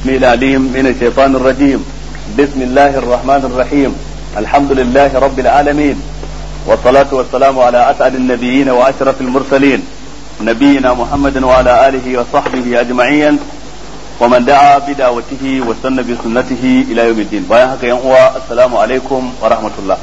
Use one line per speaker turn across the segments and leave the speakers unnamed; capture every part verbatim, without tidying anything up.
السميع العليم من الشيطان الرجيم. بسم الله الرحمن الرحيم. الحمد لله رب العالمين، والصلاة والسلام على أسعد النبيين وأشرف المرسلين نبينا محمد وعلى آله وصحبه أجمعين ومن دعا بدعوته واستنى بسنته إلى يوم الدين. بايعك يا السلام عليكم ورحمة الله.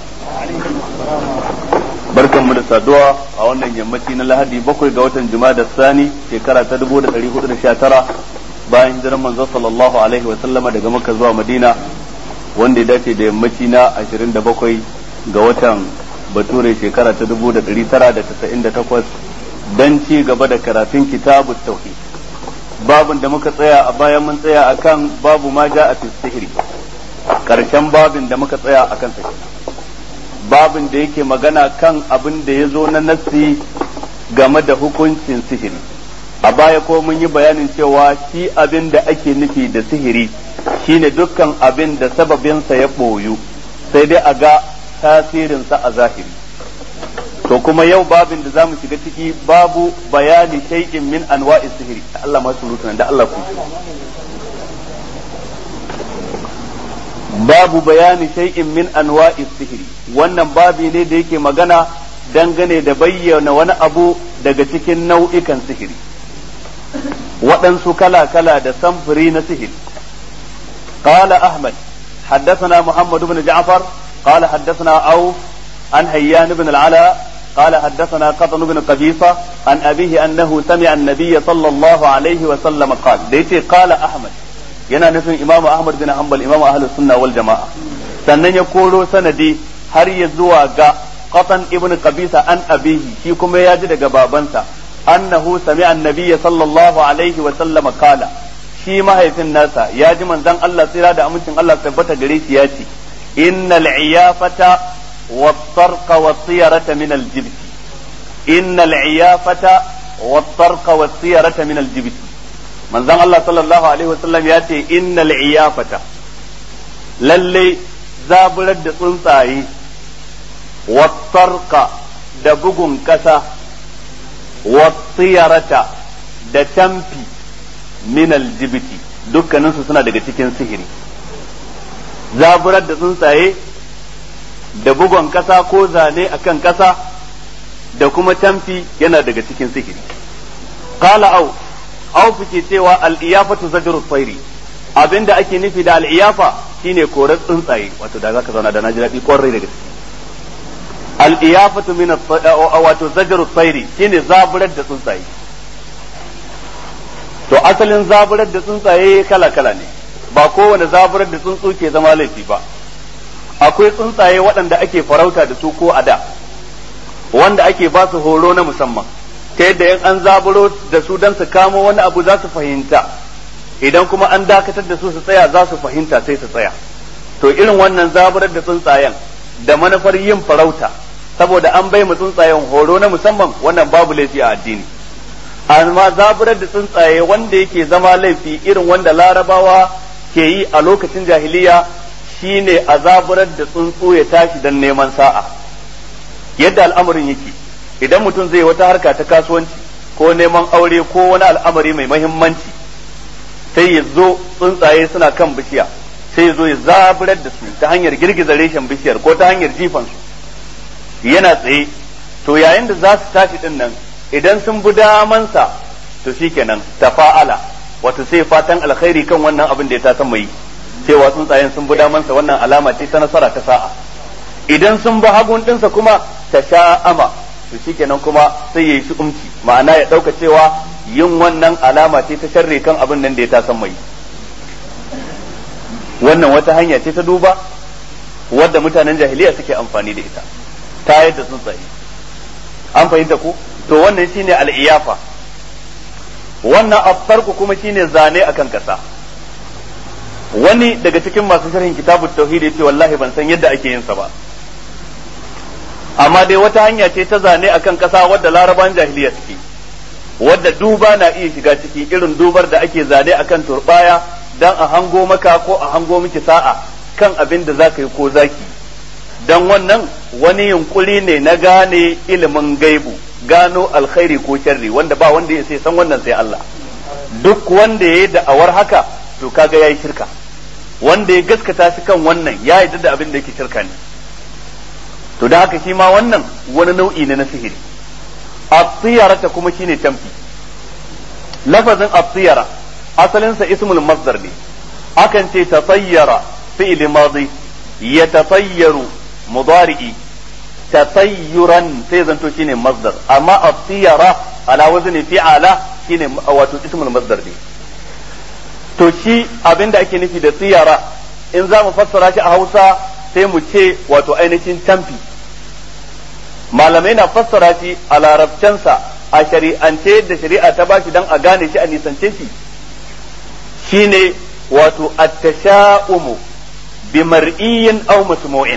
barkan mu da saduwa a wannan yammaci na Lahadi bakwai ga watan Jumada Sani shekara ta dubu da ɗari hudu da sha tara bayan hijirar manzo sallallahu alaihi wa sallama daga Makka zuwa Madina, wanda ya dace da yammaci na ashirin da bakwai ga watan Bature shekara ta dubu da ɗari tara da tasa'in da takwas dan ci gaba da karatun kitabut tauhid. Babun da muka tsaya a bayan mun tsaya akan babu ma ja'a fi sihiri, karshen babin da muka tsaya akan sa babin da yake magana kan abin da ya zo na nassi game da hukuncin sihiri. A baya ko mun yi bayanin cewa shi abin da ake nufi da sihiri shine dukkan abin da sababinsa ya ɓoyu sai dai a ga tasirinsa a zahiri. To kuma yau babin da za mu shiga ciki babu bayani shay'in min anwa'i sihiri. Allah ma surutu da Allah ku babu bayani shay'in min anwa'i sihiri. Wannan babi ne da yake magana dangane da bayyana wani abu daga cikin nau'ikan sihiri, waɗansu kala-kala da samfuri na sihiri. Qala Ahmad حدثنا محمد بن جعفر قال حدثنا عوف عن هيان بن العلاء قال حدثنا قطن بن قبيصة عن أبيه أنه سمع النبي صلى الله عليه وسلم قال ليتي قال أحمد yana nufin imamu ahmad bin hanbal imamu ahlus sunna wal jama'a. Sannan ya koro sanadi har ya zuwa ga qatan ibn qabisa an abihi, shi kuma ya ji daga babansa annahu sami'a annabiyya sallallahu alaihi wa sallam qala, shi mahaifin nasa ya ji manzon Allah tsira da amincin Allah tabbata gare shi ya ce innal iyafata wat-tarqa wat-tiyarata min al-jibt innal iyafata wat-tarqa wat-tiyarata min al-jibt. manzon Allah sallallahu alaihi wasallam ya ce innal iyafata, lalle zaburar da tsuntsaye, wattarqa da bugun kasa, wattiyarata da tamfi min aljibiti, dukkaninsu suna daga cikin sihiri. Zaburar da tsuntsaye da bugun kasa ko zane akan kasa da kuma tamfi yana daga cikin sihiri. Qala au Auf ke cewa al-iyafatu zajru tsairi, abinda ake nufi da al-iyafa shine korar tsuntsaye. Wato da zaka zauna da naji daɗi kwarai da gaske. Al-iyafatu min wato zajru tsairi shine zaburar da tsuntsaye. To asalin zaburar da tsuntsaye kala kala ne, ba kowane zaburar da tsuntsu ke zama laifi ba. Akwai tsuntsaye waɗanda ake farauta da su ko a da, wanda ake ba su horo na musamman, ta yadda in an zaburo da su don su kamo wani abu za su fahimta, idan kuma an dakatar da su su tsaya za su fahimta sai su tsaya. To irin wannan zaburar da tsuntsayen da manufar yin farauta saboda an bai mu tsuntsayen horo na musamman, wannan babu laifi a addini. Amma zaburar da tsuntsaye wanda yake zama laifi irin wanda larabawa ke yi a lokacin jahiliya shine a zaburar da tsuntsu ya tashi don neman sa'a. Yadda al'amarin yake, idan mutum zai wata harka ta kasuwanci ko neman aure ko wani al'amari mai mahimmanci, sai ya zo tsuntsaye suna kan bishiya, sai ya zo ya zaburar da su ta hanyar girgiza reshen bishiyar ko ta hanyar jifan su yana tsaye. To yayin da za su tashi din nan, idan sun bi damansa to shikenan tafa'ala, wato sai fatan alkhairi kan wannan abin da ya ta san mai cewa tsuntsayen sun bi damansa, wannan alama ce ta nasara ta sa'a. Idan sun bi hagun dinsa kuma ta sha'ama, to shikenan kuma sai ya yi shi umci, ma'ana ya ɗauka cewa yin wannan alama ce ta sharri kan abin nan da ya tasan mai. Wannan wata hanya ce ta duba wadda mutanen jahiliya suke amfani da ita ta yadda tsuntsaye. An fahimta ko? To wannan shine al'iyafa. Wannan afsarku kuma shine zane akan kasa. Wani daga cikin masu sharhin kitabut tauhid yace wallahi ban san yadda ake yin sa ba, amma dai wata hanya ce ta zane akan kasa wadda laraban jahiliya suke, wadda duba na iya shiga ciki, irin dubar da ake zane akan turbaya dan a hango maka ko a hango miki sa'a kan abin da zaka yi ko zaki. Dan wannan wani yunkuri ne na gane ilimin gaibu, gano alkhairi ko sharri, wanda ba wanda ya sai san wannan sai Allah. Duk wanda ya yi da'awar haka to kaga yayi shirka. Wanda ya gaskata shi kan wannan ya yarda da abin da yake shirka ne. To da haka shi ma wannan wani nau'i ne na sihiri. At-tiyarata kuma shine tamfi. Lafazin at-tiyara asalin sa ismul masdar ne. Akan ce tatayyara fi'il madi yatatayyaru mudari'i tatayyuran sai zanto shine masdar, amma at-tiyara ala wazni fi'ala shine wato ismul masdar ne. To shi abinda ake nufi da tiyara in za mu fassara shi a Hausa sai mu ce wato ainihin tamfi. Malamai na fassara shi a larabcansa a shari'ance da shari'a ta bashi dan a gane shi a nisance shi shine wato at-tasha'umu bi mar'iyyin aw masmu'in,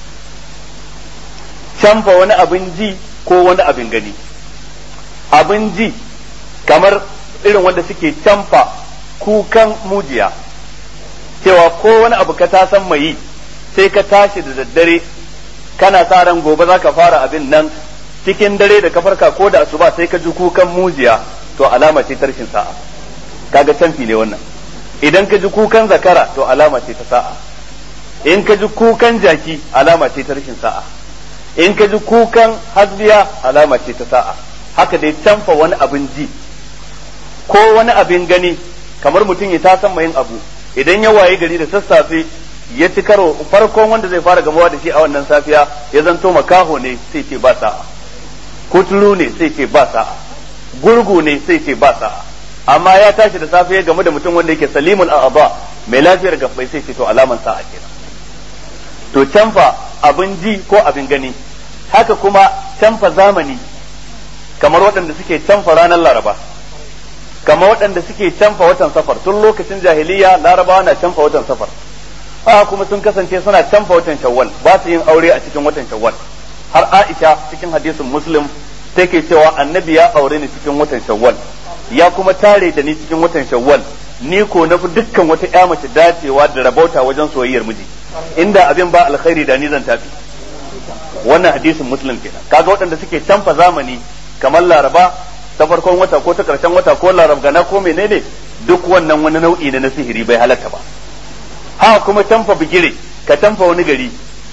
canfa wani abin ji ko wani abin gani. Abin ji kamar irin wanda suke canfa kukan mujiya, cewa ko wani abu ka ta san mai sai ka tashi da daddare kana sa ran gobe za ka fara abin nan, cikin dare da ka farka ko da asuba sai ka ji kukan mujiya, to alama ce ta rashin sa'a. Kaga canfi ne wannan. Idan ka ji kukan zakara to alama ce ta sa'a. In ka ji kukan jaki alama ce ta rashin sa'a. In ka ji kukan hasbiya alama ce ta sa'a. Haka dai canfa wani abin ji ko wani abin gani, kamar mutum ya tasan yin abu, idan ya waye gari da sassafe ya ci karo farkon wanda zai fara gamawa da shi a wannan safiya ya zanto makaho ne sai ce ba sa'a, kuturu ne sai ce ba sa'a, gurgu ne sai ce ba sa'a. Amma ya tashi da safe ya gamu da mutum wanda yake salimul a'aba mai lafiyar gabbai sai ce to alaman sa'a kenan. To canfa abin ji ko abin gani, haka kuma canfa zamani, kamar waɗanda suke canfa ranar Laraba, kamar waɗanda suke canfa watan safar. Tun lokacin jahiliya Larabawa na canfa watan safar, a kuma sun kasance suna canfa watan Shawwal, ba su yin aure a cikin watan Shawwal. Har Aisha cikin hadisin Muslim take cewa annabi ya aure ni cikin watan Shawwal, ya kuma tare da ni cikin watan Shawwal, ni ko na fi dukkan wata ƴa mace dacewa da rabauta wajen soyayyar miji, inda abin ba alkhairi da ni zan tafi. Wannan hadisin Muslim kenan. Kaga waɗanda suke canfa zamani kamar Laraba ta farkon wata ko ta karshen wata ko larabgana ko menene, duk wannan wani nau'i ne na sihiri, bai halatta ba. Ha kuma canfa bigire, ka canfa wani gari,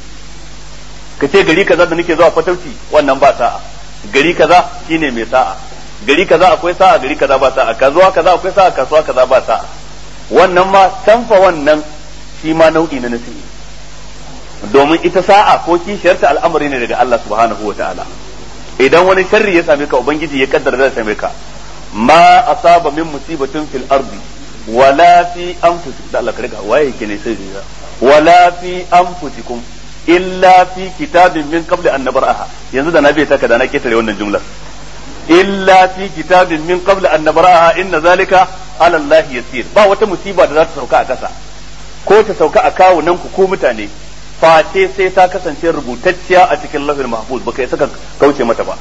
ka ce gari kaza da nake zuwa fatauci wannan ba sa'a, gari kaza shine mai sa'a, gari kaza akwai sa'a, gari kaza ba sa'a, kasuwa kaza akwai sa'a, kasuwa kaza ba sa'a. Wannan ma canfa wannan shi ma nau'i ne na sihiri, domin ita sa'a ko kishiyarta al'amari ne daga Allah subhanahu wa ta'ala. Idan wani sharri ya same ka, ubangiji ya kaddara da same ka, ma asaba min musibatin fil ardi wala fi anfusikum, da Allah ka riga waye yake ne sai riga, wala fi anfusikum illa fi kitabin min qabli an nabraha. Yanzu da nabi ta kada na ketare wannan jumlar, illa fi kitabin min qabli an nabraha inna zalika ala Allah yasir. Ba wata musiba da za ta sauka a kasa ko ta sauka a kawunan ku ko mutane, face sai ta kasance rubutacciya a cikin lafil mahfuz, baka yi saka kauce mata ba.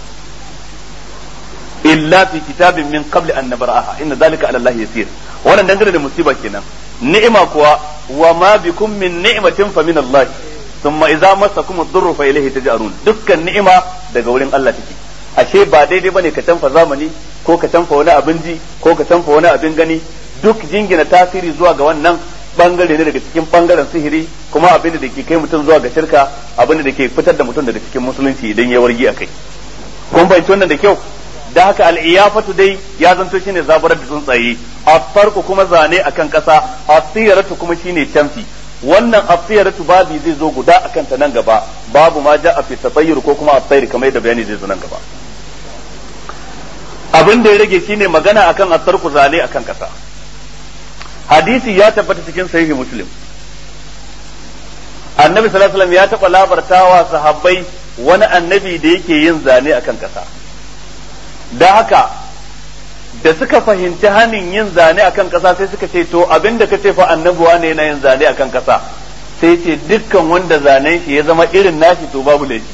Illa fi kitabin min qabli an nabraha inna zalika ala Allah yasir. Wannan dangane da musiba kenan. Ni'ima kuwa wa ma bikum min ni'matin fa min Allah thumma idza masakum ad-durru fa ilayhi taj'arun. Dukkan ni'ima daga wurin Allah take. Ashe ba daidai bane ka tanfa zamani ko ka tanfa wani abin ji ko ka tanfa wani abin gani, duk jingina tasiri zuwa ga wannan bangare ne daga cikin bangaren sihiri, kuma abin da ke kai mutum zuwa ga shirka, abin da ke fitar da mutum daga cikin musulunci idan ya wargi akai. Kun fahimci wannan da kyau? Da haka al'iyafatu dai ya zanto shine zabarar da tsuntsaye, asfarku kuma zane akan kasa, asiyaratu kuma shine canfi. Wannan asiyaratu babi zai zo guda akan ta nan gaba, babu ma ja'a fi tatayyur ko kuma asayri kamar yadda bayani zai zo nan gaba. Abin da ya rage shine magana akan asfarku, zane akan kasa. Hadisi ya tabbata cikin sahihi Muslim, annabi sallallahu alaihi wasallam ya taɓa labartawa sahabbai wani annabi da yake yin zane akan kasa. Da haka da suka fahimci hanin yin zane akan kasa sai suka ce to abinda kace fa annabuwa ne yana yin zane akan kasa, sai ce dukkan wanda zanen shi ya zama irin nashi to babu laifi.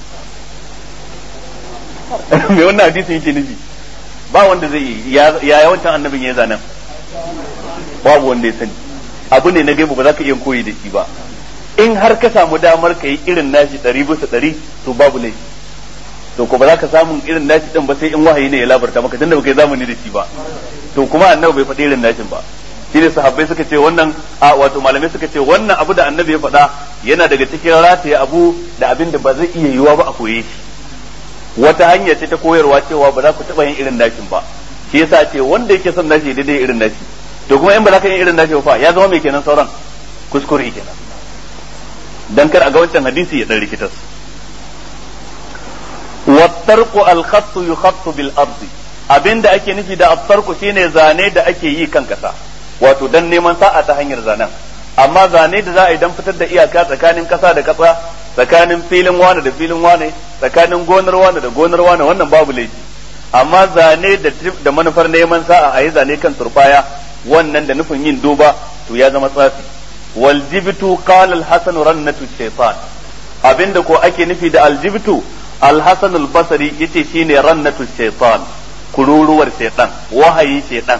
Me wannan hadisin yake nufi? Ba wanda zai yi ya yawancin annabin ya zanen, babu wanda ya sani. Abu ne na gaibu, ba za ka iya koyi da shi ba. In har ka samu damar ka yi irin nashi ɗari bisa ɗari to babu laifi. To ko ba za ka samu irin nashi din ba sai in wahayi ne ya labarta maka, tunda baka yi zamani da shi ba. To kuma annabi bai faɗi irin nashin ba. shine sahabbai suka ce wannan a wato malamai suka ce wannan abu da annabi ya faɗa yana daga cikin rataye abu da abin da ba zai iya yiwuwa ba a koye shi wata hanya ce ta koyarwa cewa ba za ku taɓa yin irin nashin ba shi yasa ce wanda yake son nashi daidai irin nashi to kuma in ba za ka yin irin nashi ba ya zama mai kenan sauran kuskure kenan dan kar a ga wancan hadisi ya dan rikitas wa tarqu al khatt yukhattu bil ardi abinda ake nufi da at-tarqu shine zane da ake yi kan kasa wato dan neman sa'a ta hanyar zanen amma zane da za a yi dan fitar da iyaka tsakanin kasa da kasa tsakanin filin wane da filin wane tsakanin gonar wane da gonar wane wannan babu laifi amma zane da da manufar neman sa'a a yi zane kan turbaya wannan da nufin yin duba to ya zama tsafi wal jibtu qala al hasan rannatu shaytan abinda ko ake nufi da al jibtu al hasan al basri yace shine rannatu shaytan kururuwar shaytan wahayi shaytan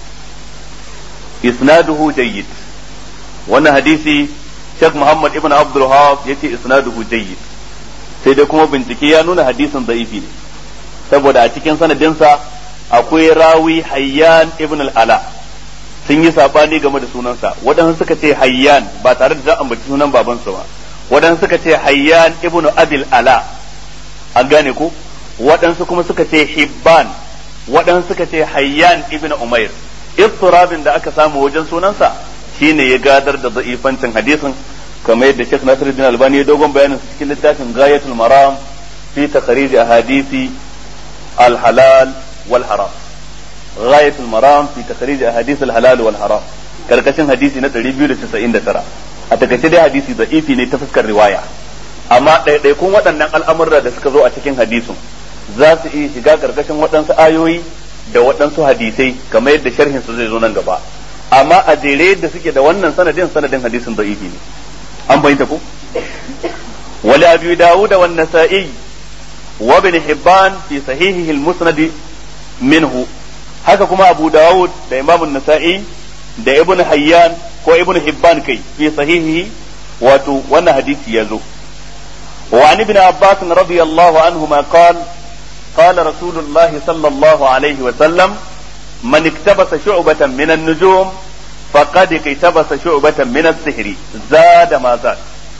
isnaduhu jayyid wannan hadisi Sheikh Muhammad ibn Abdul Wahhab yace isnaduhu jayyid sai dai kuma bincike ya nuna hadisin da'ifi ne saboda a cikin sanadinsa akwai rawi Hayyan ibn al-Ala sun yi sabani game da sunansa waɗansu suka ce Hayyan ba tare da za ambaci sunan babansa ba waɗansu suka ce Hayyan ibn Abil Ala an gane ko waɗansu kuma suka ce Hibban waɗansu suka ce Hayyan ibn Umair ittirabin da aka samu wajen sunansa shine ya gadar da da'ifancin hadisin kamar yadda Sheikh Nasiruddin Albani ya dogon bayanin cikin littafin Ghayatul Maram fi takhrij ahadisi al-halal wal haram Ghayatul Maram fi takhrij ahadisi al-halal wal haram karkashin hadisi na ɗari biyu da casa'in da tara a takaice dai hadisi da'ifi ne ta fuskar riwaya amma ɗaiɗaikun waɗannan al'amurra da suka zo a cikin hadisin za su iya shiga karkashin waɗansu ayoyi da waɗansu hadisai kamar yadda sharhin su zai zo nan gaba amma a jere da suke da wannan sanadin sanadin hadisin da'ifi ne an bayyana ko wali abi dawud wa an-nasa'i wa ibn hibban fi sahihihi al-musnad minhu haka kuma abu dawud da imam an-nasa'i da ibn hayyan ko ibn hibban kai fi sahihihi wato wannan hadisi yazo wa an ibn abbas radiyallahu anhuma qala قال رسول الله صلى الله عليه وسلم من اقتبس شعبة من النجوم فقد اقتبس شعبة من السحر زاد ما زاد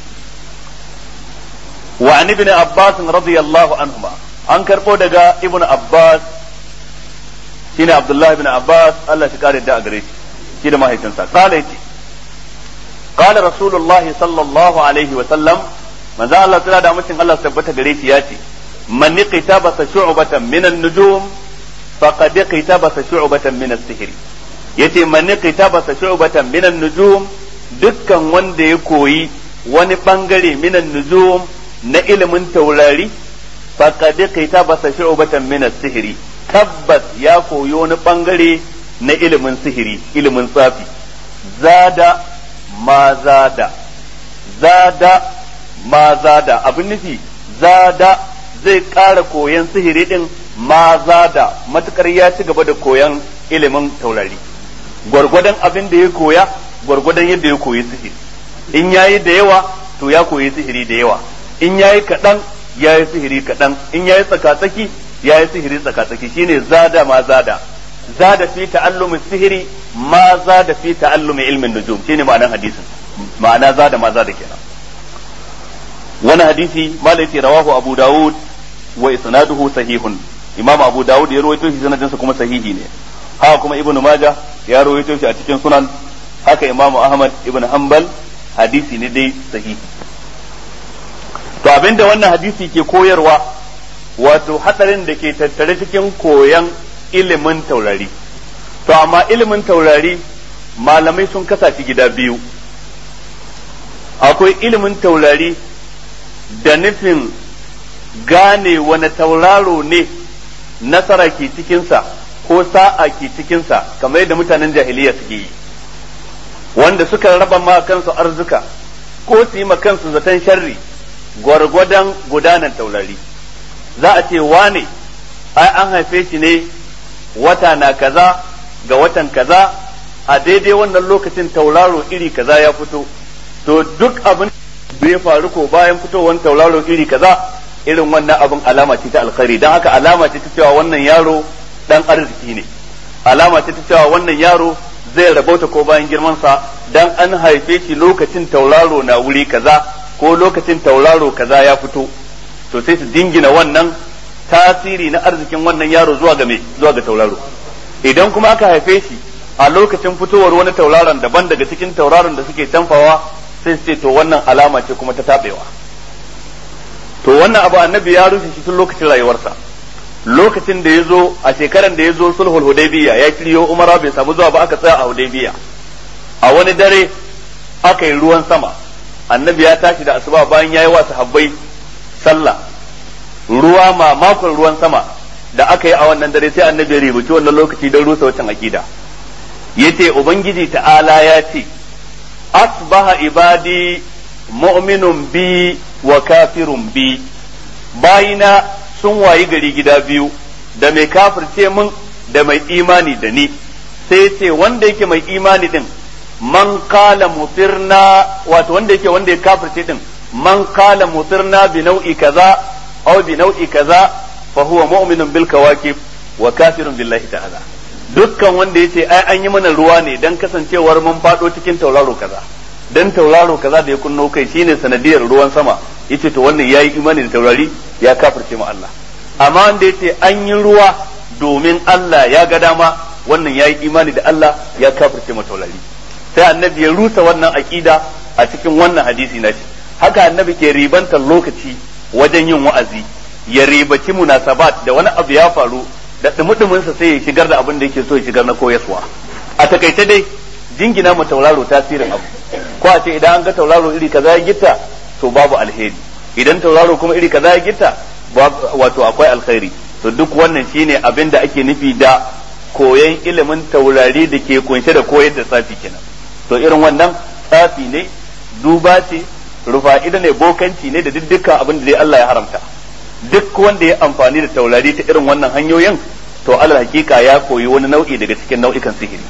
وعن ابن عباس رضي الله عنهما أنكر قودة ابن عباس شين عبد الله بن عباس الله شكار الداء قريش شين ما هي تنسى قال قال رسول الله صلى الله عليه وسلم من ذا الله تعالى دعمتين الله سبت قريش ياتي من اقتبس شعبة من النجوم فقد اقتبس شعبة من السحر yace man iqtabasa shu'batan min an-nujum dukkan wanda ya koyi wani bangare min an-nujum na ilimin taurari faqad iqtabasa shu'batan min as-sihri tabbas ya koyi wani bangare na ilimin sihiri ilimin tsafi zada ma zada zada ma zada abin nufi zada zai ƙara koyan sihiri din ma zada matukar ya ci gaba da koyan ilimin taurari gwargwadon abin da ya koya gwargwadon yadda ya koyi sihiri in yayi da yawa to ya koyi sihiri da yawa in yayi kaɗan yayi sihiri kaɗan in yayi tsakatsaki yayi sihiri tsakatsaki shine zada ma zada zada fi ta'allumi sihiri ma zada fi ta'allumi ilmin nujum shine ma'anar hadisin ma'ana zada ma zada kenan wani hadisi malai rawahu abu dawud wa isnaduhu sahihun imam abu dawud ya rawaito shi sanadinsa kuma sahihi ne haka kuma ibnu majah ya rawaito shi a cikin sunan haka imam ahmad ibn hanbal hadisi ne dai sahihi to abinda wannan hadisi ke koyarwa wato hadarin da ke tattare cikin koyan ilimin taurari to amma ilimin taurari malamai sun kasa shi gida biyu akwai ilimin taurari da nufin gane wani tauraro ne nasara ke cikinsa ko sa'a ke cikinsa kamar yadda mutanen jahiliya suke yi wanda suka raba ma kansu arzuka ko su yi ma kansu zaton sharri gwargwadon gudanar taurari za a ce wane ai an haife shi ne wata na kaza ga watan kaza a daidai wannan lokacin tauraro iri kaza ya fito to duk abin da ya faru ko bayan fitowar tauraro iri kaza irin wannan abin alama ce ta alkhairi don haka alama ce ta cewa wannan yaro dan arziki ne alama ce ta cewa wannan yaro zai rabauta ko bayan girmansa dan an haife shi lokacin tauraro na wuri kaza ko lokacin tauraro kaza ya fito to sai su dingina wannan tasiri na arzikin wannan yaro zuwa ga me zuwa ga tauraro. Idan kuma aka haife shi a lokacin fitowar wani tauraron daban daga cikin tauraron da suke canfawa sai su ce to wannan alama ce kuma ta tabewa. To wannan abu annabi ya rushe shi tun lokacin rayuwarsa. Lokacin da ya zo a shekaran da ya zo sulhul hudaybiya ya kiriyo umara bai samu zuwa ba aka tsaya a hudaybiya. A wani dare aka yi ruwan sama annabi ya tashi da asuba bayan yayi wa sahabbai sallah ruwa ma makon ruwan sama da aka yi a wannan dare sai annabi ya rubuci wannan lokaci don rusa wancan akida. Yace ubangiji ta'ala ya ce asbaha ibadi mu'minun bi wa kafirun bi, bayina sun wayi gari gida biyu da mai kafirce mun da mai imani da ni. Sai ce wanda yake mai imani din man qala mutirna, wato wanda yake wanda ya kafirce din man qala mutirna bi nau'i kaza aw bi nau'i kaza fa huwa mu'minun bil kawakib wa kafirun billahi ta'ala. Dukkan wanda yace ai an yi mana ruwa ne dan kasancewar mun fado cikin tauraro kaza, dan tauraro kaza da ya kunno kai shine sanadiyar ruwan sama, yace to wannan yayi imani da taurari ya kafirce mu Allah. Amma wanda yace an yi ruwa domin Allah ya ga dama, wannan yayi imani da Allah ya kafirce mu taurari. Sai annabi ya rusa wannan aqida a cikin wannan hadisi nashi. Haka annabi ke ribantar lokaci wajen yin wa'azi, ya ribaci munasabat da wani abu ya faru da dumudumin sa sai ya shigar da abin da yake so ya shigar na koyaswa. A takaice dai jingina mu tauraro tasirin abu, ko a ce idan an ga tauraro iri kaza ya gitta to babu alheri, idan tauraro kuma iri kaza ya gitta wato akwai alkhairi. To duk wannan shine abin da ake nufi da koyon ilimin taurari da ke kunshe da koyar da tsafi kenan. To irin wannan tsafi ne, duba ce, rufa'ida ne, bokanci ne da dukkan abin da dai Allah ya haramta. Duk wanda ya amfani da taurari ta irin wannan hanyoyin to alal hakika ya koyi wani nau'i daga cikin nau'ikan sihiri.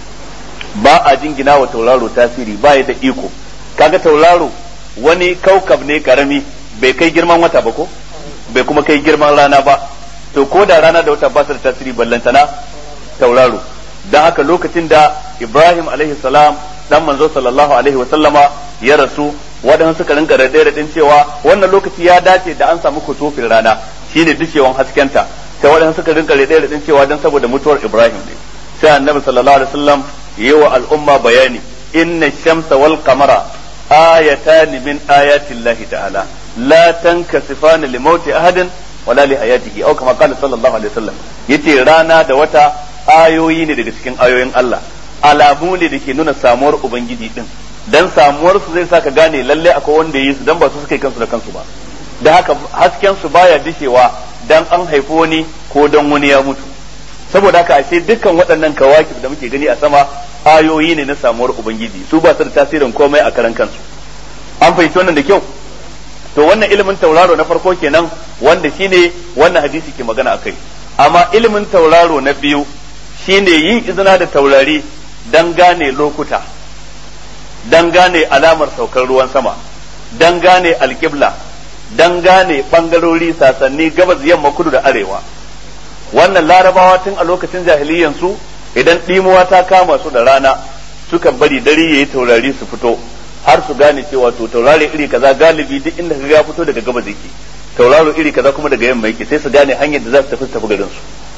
Ba a jingina wa tauraro tasiri, ba ya da iko. Kaga tauraro wani kaukab ne karami, bai kai girman wata ba ko bai kuma kai girman rana ba. To ko da rana da wata ba su da tasiri ballantana tauraro. Dan haka lokacin da Ibrahim alaihi salam dan manzo sallallahu alaihi wa sallama ya rasu, waɗansu suka rinka raɗe-raɗin cewa wannan lokaci ya dace da an samu kusufin rana shine dushewan haskenta. Sai waɗansu suka rinka raɗe-raɗin cewa dan saboda mutuwar Ibrahim ne. Sai annabi sallallahu alaihi wasallam yi wa al'umma bayani inna shamsa wal qamara ayatan min ayati llahi ta'ala la tankasifani li mauti ahadin wala li hayatihi aw kama qala sallallahu alaihi wasallam. Yace rana da wata ayoyi ne daga cikin ayoyin Allah, alamu ne da ke nuna samuwar ubangiji din, dan samuwar su zai saka gane lalle akwai wanda yi su dan ba su suka yi kansu da kansu ba. Da haka hasken su baya dishewa dan an haifi wani ko dan wani ya mutu. Saboda haka ashe dukkan waɗannan kawakib da muke gani a sama ayoyi ne na samuwar ubangiji, su ba su da tasirin komai a karan kansu. An fahimci wannan da kyau? To wannan ilimin tauraro na farko kenan wanda shine wannan hadisi ke magana akai. Amma ilimin tauraro na biyu shine yin izina da taurari dan gane lokuta, dan gane alamar saukar ruwan sama, dan gane alƙibla, dan gane bangarori sasanni gabas, yamma, kudu da arewa. Wannan larabawa tun a lokacin jahiliyan su idan ɗimuwa ta kama su da rana sukan bari dare yayi taurari su fito har su gane cewa to taurari iri kaza galibi duk inda kaga ya fito daga gabas yake, tauraro iri kaza kuma daga yamma yake, sai su gane hanyar da za su tafi su tafi garin su.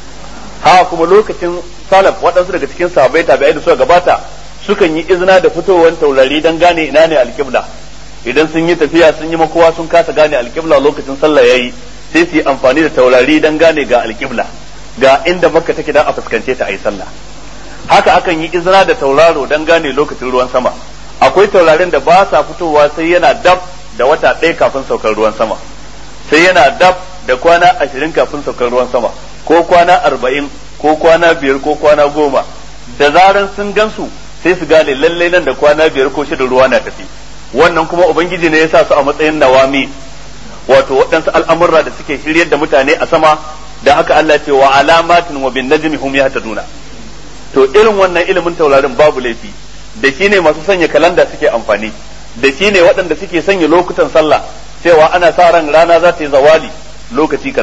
Ha kuma lokacin salaf waɗansu daga cikin sahabbai tabi'ai da suka gabata sukan yi izina da fitowar taurari dan gane ina ne alƙibla. Idan sun yi tafiya sun yi makowa sun kasa gane alƙibla lokacin sallah yayi, sai su yi amfani da taurari dan gane ga alƙibla, ga inda Makka take dan a fuskance ta ayi sallah. Haka akan yi izina da tauraro dan gane lokacin ruwan sama. Akwai taurarin da ba sa fitowa sai yana dab da wata ɗaya kafin saukar ruwan sama, sai yana dab da kwana ashirin kafin saukar ruwan sama, ko kwana arba'in ko kwana biyar ko kwana goma. Da zaran sun gansu sai su gane lallai nan da kwana biyar ko shida ruwa na tafi. Wannan kuma ubangiji ne ya sa su a matsayin nawami, wato waɗansu al'amurra da suke shiryar da mutane a sama. Da haka Allah ce wa alamatin wa bin najmi hum yahtaduna. To irin wannan ilimin taurarin babu laifi, da shi ne masu sanya kalanda suke amfani, da shi ne waɗanda suke sanya lokutan sallah cewa ana sa ran rana za ta yi zawali lokaci kaza,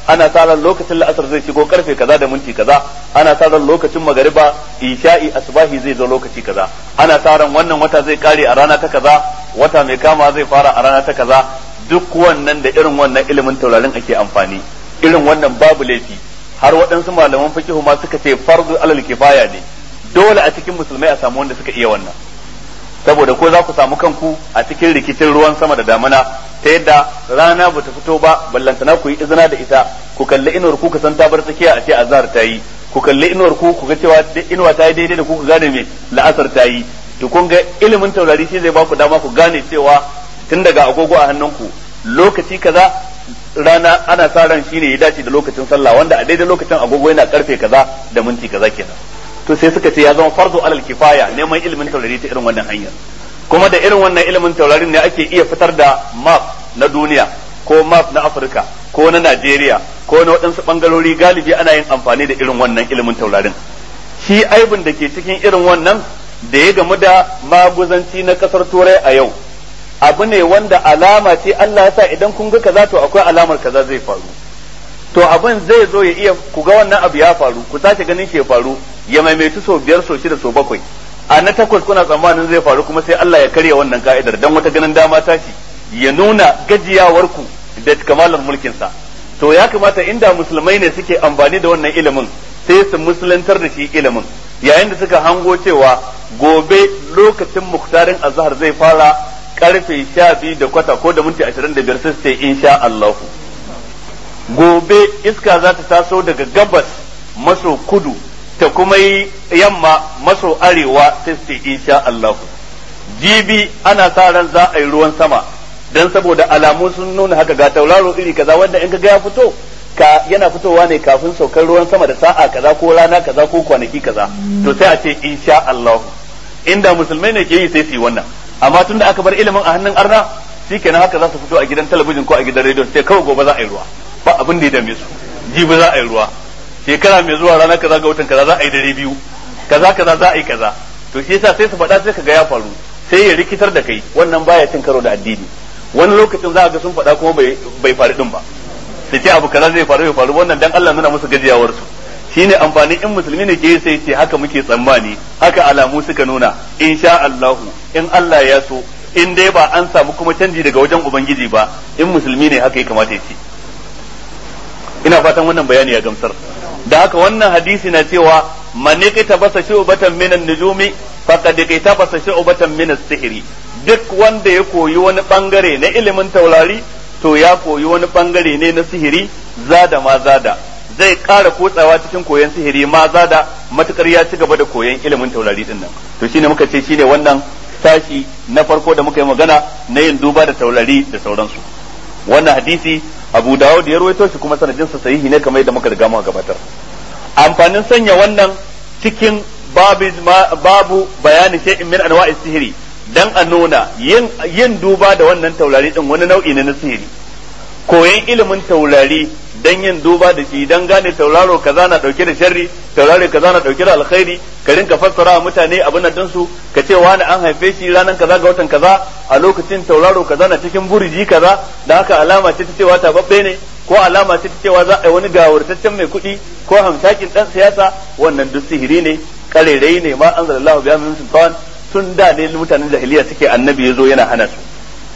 ana sa ran lokacin la'asar zai shigo karfe kaza da minti kaza, ana sa ran lokacin magariba isha'i asbahi zai zo lokaci kaza, ana sa ran wannan wata zai kare a rana ta kaza, wata mai kama zai fara a rana ta kaza. Duk wannan da irin wannan ilimin taurarin ake amfani, irin wannan babu laifi. Har waɗansu malaman fiqh ma suka ce fardu alal kifaya ne, dole a cikin musulmai a samu wanda suka iya wannan, saboda ko za ku samu kanku a cikin rikicin ruwan sama da damana ta yadda rana bata fito ba, ballantana ku yi izina da ita, ku kalli inuwar ku ka san ta bar tsakiya a ce azhar ta yi, ku kalli inuwar ku ku ga cewa inuwa ta yi daidai da ku ku gane me la'asar ta yi. To kun ga ilimin taurari shi zai ba ku dama ku gane cewa tun daga agogo a hannunku lokaci kaza rana ana sa ran shine ya dace da lokacin sallah, wanda a daidai lokacin agogo yana karfe kaza da minti kaza kenan. To sai suka ce ya zama fardu alal kifaya neman ilimin taurari ta irin wannan hanyar. Kuma da irin wannan ilimin taurarin ne ake iya fitar da map na duniya ko map na Afirka ko na Najeriya ko na waɗansu ɓangarori. Galibi ana yin amfani da irin wannan ilimin taurarin. Shi aibin da ke cikin irin wannan da ya gamu da maguzanci na ƙasar Turai a yau, abu ne wanda alama ce Allah ya sa idan kun ga kaza to akwai alamar kaza zai faru. To abin zai zo ya iya ku ga wannan abu ya faru, ku sake ganin shi ya faru, ya maimaitu sau biyar sau shida sau bakwai, a na takwas kuna tsammanin zai faru kuma sai Allah ya karya wannan ka'idar dan wata ganin dama tashi ya nuna gajiyawarku da kamalar mulkinsa. To ya kamata inda musulmai ne suke amfani da wannan ilimin sai su musulantar da shi ilimin, yayin da suka hango cewa gobe lokacin muktarin azhar zai fara karfe sha biyu da kwata ko da minti ashirin da biyar sai su ce insha Allah. Gobe iska za ta taso daga gabas maso kudu ta kuma yi yamma maso arewa sai su ce insha Allah. Jibi ana sa ran za a yi ruwan sama dan saboda alamu sun nuna haka, ga tauraro iri kaza wanda in ka ga ya fito ka yana fitowa ne kafin saukar ruwan sama da sa'a kaza ko rana kaza ko kwanaki kaza, to sai a ce insha Allah. Inda musulmai ne ke yi sai su yi wannan, amma tunda aka bar ilimin a hannun arna shikenan haka za su fito a gidan talabijin ko a gidan rediyo sai kawai gobe za a yi ruwa, ba abin da ya dame su. Jibi za a yi ruwa, shekara mai zuwa rana kaza ga watan kaza za a yi dare biyu, kaza kaza za a yi kaza. To shi yasa sai su faɗa sai kaga ya faru, sai ya rikitar da kai. Wannan baya cin karo da addini. Wani lokacin za a ga sun faɗa kuma bai bai faru din ba, sai ce abu kaza zai faru bai faru. Wannan dan Allah nuna musu gajiyawar su. Shine amfani in musulmi ne ke sai ce haka muke tsammani, haka alamu suka nuna, insha Allah, in Allah ya so, in dai ba an samu kuma canji daga wajen ubangiji ba, in musulmi ne haka ya kamata ya ce. Ina fatan wannan bayani ya gamsar. Da haka wannan hadisi na cewa man tabasa shu'batan min an-nujumi faqad tabasa shu'batan min as-sihri. Duk wanda ya koyi wani bangare na ilimin taurari to ya koyi wani bangare ne na sihiri, zada ma zada. Zai ƙara kotsawa cikin koyon sihiri ma zada matukar ya ci gaba da koyon ilimin taurari din nan. To shine muka ce shine wannan sashi na farko da muka yi magana na yin duba da taurari da sauransu. Wannan hadisi Abu Dawud ya rawaito shi kuma sanadin sa sahihi ne kamar yadda muka riga mu gabatar. Amfanin sanya wannan cikin babu babu bayani shay'in min anwa'is sihiri dan a nuna yin yin duba da wannan taurari din wani nau'i ne na sihiri. Koyon ilimin taurari dan yin duba da shi dan gane tauraro kaza na dauke da sharri, tauraro kaza na dauke da alkhairi, ka rinka fassara wa mutane abin nan su, ka ce wani an haife shi ranar kaza ga watan kaza a lokacin tauraro kaza na cikin burji kaza, da haka alama ce ta cewa tababbe ne, ko alama ce ta cewa za a yi wani gawurtaccen mai kuɗi ko hamshakin dan siyasa. Wannan duk sihiri ne, karerai ne, ma anzalallahu biha min sultan. Tun da ne mutanen jahiliya suke, annabi yazo yana hana su.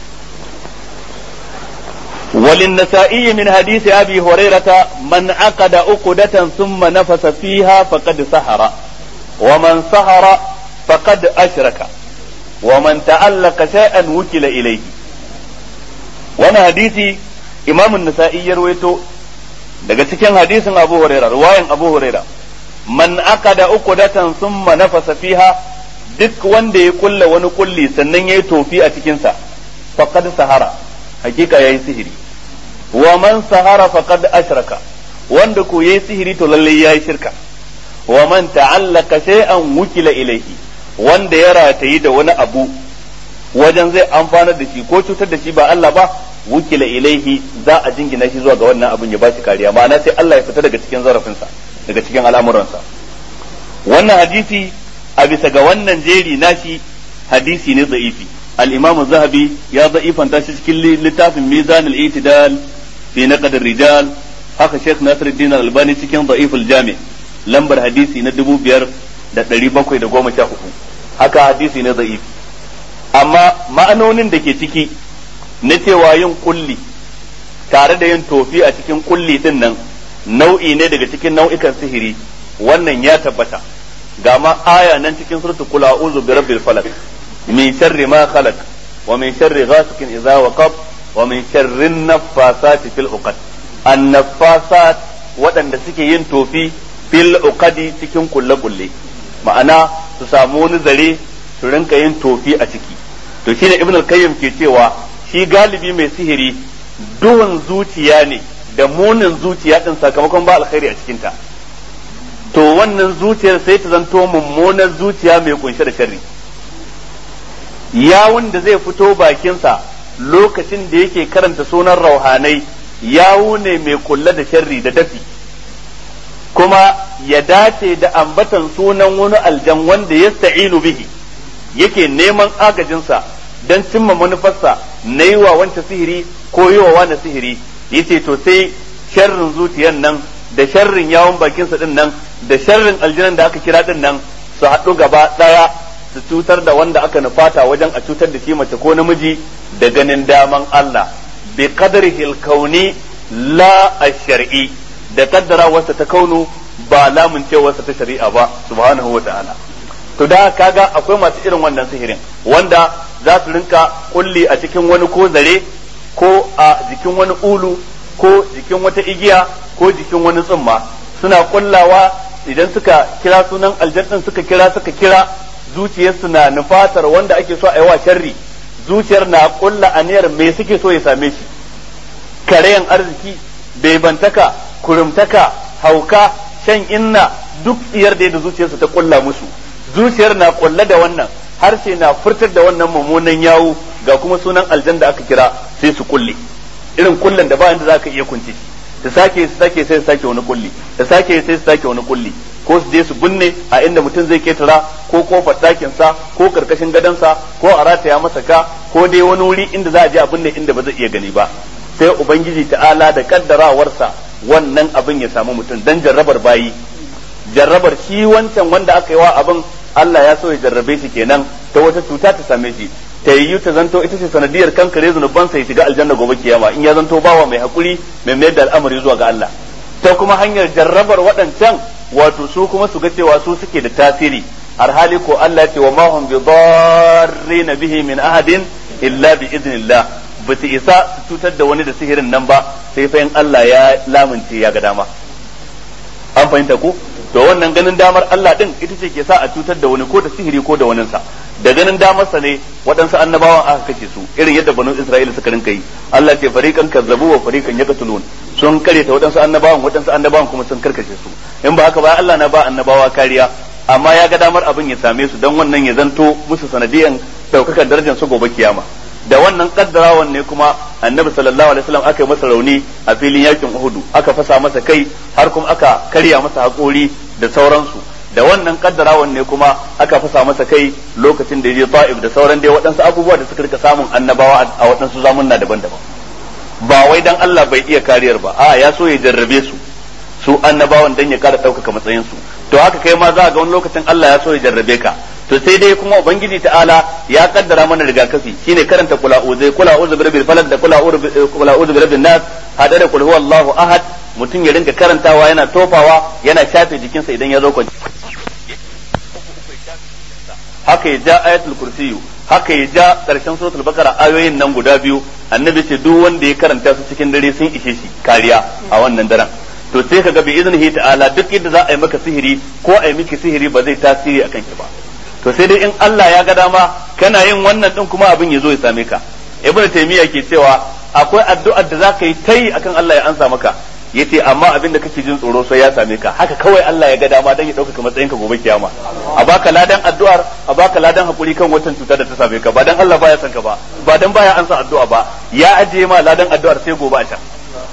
وللنسائي من حديث أبي هريرة من عقد عقدة ثم نفس فيها فقد سحر ومن سحر فقد أشرك ومن تعلق شيئا وكل إليه. وانا حديثي إمام النسائي يرويته daga cikin hadisin Abu Huraira, ruwayan Abu Huraira, man aqada uqdatan thumma nafasa fiha, duk wanda ya kulla wani kulli sannan yayi tofi a cikin sa, faqad sahara, hakika yayi sihiri. Wa man sahara faqad ashraka, wanda ko yayi sihiri to lalle yayi shirka. Wa man ta'allaka shay'an wukila ilayhi, wanda ya ratayi da wani abu wajen zai amfana da shi ko cutar da shi ba Allah ba, wukila ilaihi, za a jingina shi zuwa ga wannan abin ya ba shi kariya, ma'ana sai Allah ya fita daga cikin zarafinsa, daga cikin al'amuransa. Wannan hadisi a bisa ga wannan jeri nashi hadisi ne da'ifi. al-Imam az-Zahabi ya da'ifanta shi cikin littafin Mizan al-I'tidal fi naqd ar-rijal haka Sheikh Nasiruddin Albani cikin Da'iful Jami lambar hadisi na dubu biyar da ɗari bakwai da goma sha hudu haka hadisi na da'if. Amma ma'anonin da ke ciki na cewa yin kulli tare da yin tofi a cikin kulli din nan nau'i ne daga cikin nau'ikan sihiri, wannan ya tabbata. Ga ma aya nan cikin suratul qul a'udhu bi rabbil falaq min sharri ma khalaq wa min sharri ghasikin idza waqab wa min sharri an-naffasati fil uqad. An-naffasat waɗanda suke yin tofi fil uqadi cikin kulle kulle, ma'ana su samu wani zare su rinka yin tofi a ciki. To shine Ibn al-Qayyim ke cewa shi galibi mai sihiri duhun zuciya ne da munin zuciya din sakamakon ba alkhairi a cikin ta. To wannan zuciyar sai ta zanto mummunar zuciya mai kunshe da sharri. Yawun da zai fito bakinsa lokacin da yake karanta sunan rauhanai yawu ne mai kulle da sharri da dafi, kuma ya dace da ambatan sunan wani aljan wanda ya sta'inu bihi yake neman agajinsa don cimma manufarsa na yi wa wancan sihiri ko yi wa wani sihiri. Yace to sai sharrin zuciyan nan da sharrin yawon bakinsa din nan da sharrin aljinan da aka kira din nan su haɗu gaba ɗaya su cutar da wanda aka nufata wajen a cutar da shi mace ko namiji da ganin daman Allah bi qadrihi al-kauni la ash-shar'i, da kaddara wasa ta kaunu ba lamun cewarsa ta shari'a ba subhanahu wa ta'ala. To da kaga akwai masu irin wannan sihirin wanda za su rinka kulli a cikin wani ko zare ko a jikin wani ulu ko jikin wata igiya ko jikin wani tsumma, suna kullawa idan suka kira sunan aljannin suka kira suka kira zuciyarsu na nufatar wanda ake so a yi wa sharri, zuciyar na kulla aniyar me suke so ya same shi, karayan arziki, bebantaka, kurumtaka, hauka, shan inna, duk tsiyar da da zuciyarsu ta kulla musu. Zuciyar na kulla da wannan, harshe na furtar da wannan mummunan yawo, ga kuma sunan aljan da aka kira sai su kulle irin kullen da ba inda za ka iya kunce shi, ta sake su sake sai su sake wani kulli, ta sake sai su sake wani kulli, ko su je su binne a inda mutum zai ketara ko kofar ɗakin sa ko karkashin gadonsa ko a rataya masa ka ko dai wani wuri inda za a je a binne inda ba zai iya gani ba. Sai ubangiji ta'ala da kaddarawarsa wannan abin ya samu mutum dan jarrabar bayi, jarrabar shi wancan wanda aka yi wa abin Allah ya so ya jarrabe shi kenan ta wata cuta ta same shi, ta yiwu ta zanto ita ce sanadiyar kankare zunubansa ya shiga aljanna gobe kiyama in ya zanto bawa mai hakuri mai mayar da al'amari zuwa ga Allah. Ta kuma hanyar jarrabar waɗancan wato su kuma su ga cewa su suke da tasiri, har hali ko Allah ya ce wa ma hum bi darrin bihi min ahadin illa bi idnillah, ba su isa su cutar da wani da sihirin nan ba sai fa in Allah ya lamunce ya ga dama. An fahimta ko? To wannan ganin damar Allah din ita ce ke sa a cutar da wani ko da sihiri ko da waninsa, da ganin damarsa ne waɗansu annabawan aka kashe su irin yadda banu Isra'ila suka rinka yi. Allah ce fariqan kazzabu wa fariqan yaqtulun, sun kare ta waɗansu annabawan waɗansu annabawan kuma sun karkashe su. In ba haka ba Allah na ba annabawa kariya, amma ya ga damar abin ya same su dan wannan ya zanto musu sanadiyan daukakar darajar su gobe kiyama. Da wannan kaddarawan ne kuma annabi sallallahu alaihi wasallam aka yi masa rauni a filin yakin Uhud, aka fasa masa kai har kuma aka karya masa haƙori da sauransu. Da wannan kaddarawan ne kuma aka fasa masa kai lokacin da ya je Ta'if da sauran dai waɗansu abubuwa da suka rika samun annabawa a waɗansu zamunna daban-daban. Ba wai dan Allah bai iya kariyar ba, a ya so ya jarrabe su su annabawan dan ya kara ɗaukaka matsayin su. To haka kai ma za ga wani lokacin Allah ya so ya jarrabe ka, to sai dai kuma ubangiji ta'ala ya kaddara mana rigakafi shine karanta kula uzai kula uzu birbil falak da kula kula uzu birbin nas hada da kul huwallahu ahad, mutum ya rinka karantawa yana tofawa yana shafe jikinsa idan ya zo kwanci. Haka ya ja ayatul kursiyu, haka ya ja karshen suratul baqara ayoyin nan guda biyu, annabi ce duk wanda ya karanta su cikin dare sun ishe shi kariya a wannan daren. To sai kaga bi iznihi ta'ala duk yadda za a yi maka sihiri ko a yi miki sihiri ba zai tasiri akan ki ba. To sai dai in Allah ya ga dama kana yin wannan din kuma abin ya zo ya same ka. Ibn Taymiyyah ke cewa akwai addu'ar da zaka yi tayi akan Allah ya ansa maka, yace amma abin da kake jin tsoro sai ya same ka, haka kawai Allah ya ga dama dan ya dauka matsayinka gobe kiyama, a baka ladan addu'ar, a baka ladan hakuri kan watan cuta da ta same ka, ba dan Allah baya son ka ba, ba dan baya ansa addu'a ba, ya ajiye ma ladan addu'ar sai gobe a can.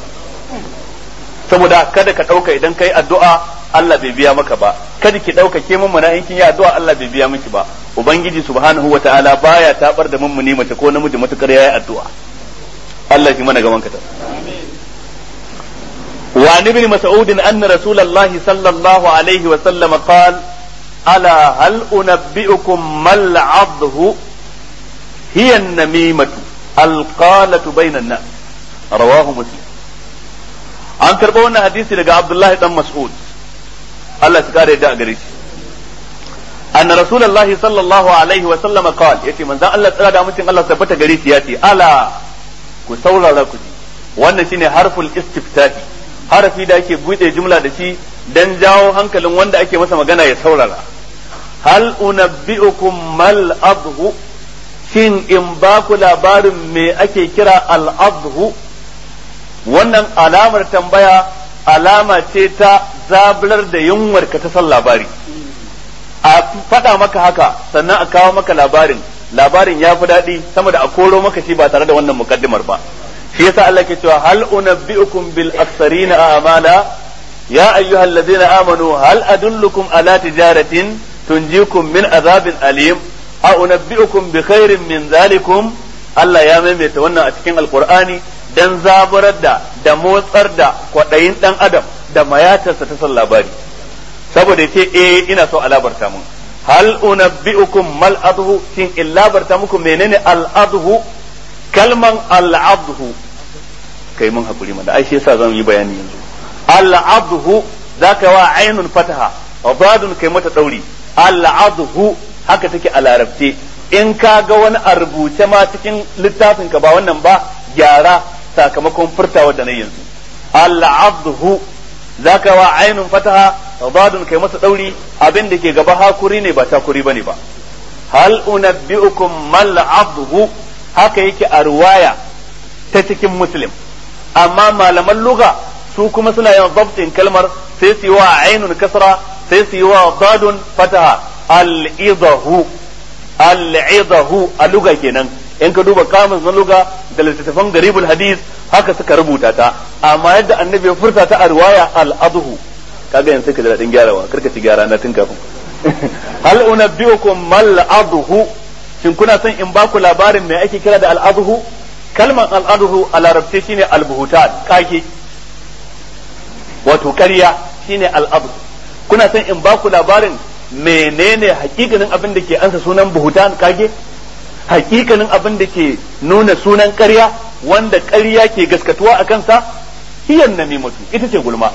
Saboda kada ka dauka idan kai addu'a Allah bai biya maka ba, kada ki dauka ke mun mana in kin yi addu'a Allah bai biya miki ba. Ubangiji subhanahu wataala baya tabar da mummuni mace ko namiji matukar yayi addu'a. Allah shi mana gaban ka ta. Wa وعن ابن مسعود أن رسول الله صلى الله عليه وسلم قال ألا هل أنبئكم ما العضه هي النميمة القالة بين الناس رواه مسلم. an karɓo wannan hadisi daga Abdullahi dan Mas'ud Allah ya kare da gare shi anna rasulullahi sallallahu alaihi wa sallam qala yace manzon Allah tsara da mutum Allah tabbata gare shi yace ala ku saurara ku ji wannan shine harful istiftahi harafi da ake buɗe jumla da shi dan jawo hankalin wanda ake masa magana ya saurara hal unabbi'ukum mal adhu shin in ba ku labarin me ake kira al adhu wannan alamar tambaya alama ce ta zaburar da yunwar ka ta san labari a faɗa maka haka sannan a kawo maka labarin labarin ya fi daɗi sama da a koro maka shi ba tare da wannan mukaddimar ba shi yasa Allah ke cewa hal unabbi'ukum bil aksarina a'mala ya ayyuhallazina amanu hal adullukum ala tijaratin tunjikum min azabin alim a unabbi'ukum bi khairin min zalikum Allah ya maimaita wannan a cikin alqur'ani dan zaburar da da motsar da kwaɗayin ɗan adam da mayatarsa ta san labari saboda yace eh ina so a labarta mun hal unabbi'ukum mal adhu shin in labarta muku menene al adhu kalman al adhu kai mun hakuri mana ai shi yasa zan yi bayani yanzu al adhu zaka wa ainun fataha wa dadun kai mata dauri al adhu haka take a larabce in ka ga wani a rubuce ma cikin littafin ka ba wannan ba gyara sakamakon furtawa da na yanzu al-adhu zaka wa ainun fataha dadun kai masa dauri abin da ke gaba hakuri ne ba takuri bane ba hal unabbiukum mal adhu haka yake a ruwaya ta cikin muslim amma malaman lugha su kuma suna yin dabtin kalmar sai su yi wa ainun kasra sai su yi wa dadun fataha al-idhu al-idhu a lugha kenan in ka duba kamus na luga da littattafan garibul hadis haka suka rubuta ta amma yadda annabi ya furta ta a riwaya al-adhu kaga yanzu ka da dadin gyarawa karka ci gyara na tun kafin hal unabbiukum mal adhu shin kuna son in ba ku labarin me ake kira da al-adhu kalmar al-adhu a larabci shine al-buhutan kage wato ƙarya shine al-adhu kuna son in ba ku labarin menene hakikanin abin da ke ansa sunan buhutan kage hakikanin abin da ke nuna sunan ƙarya wanda ƙarya ke gaskatuwa a kansa hiyan namimatu ita ce gulma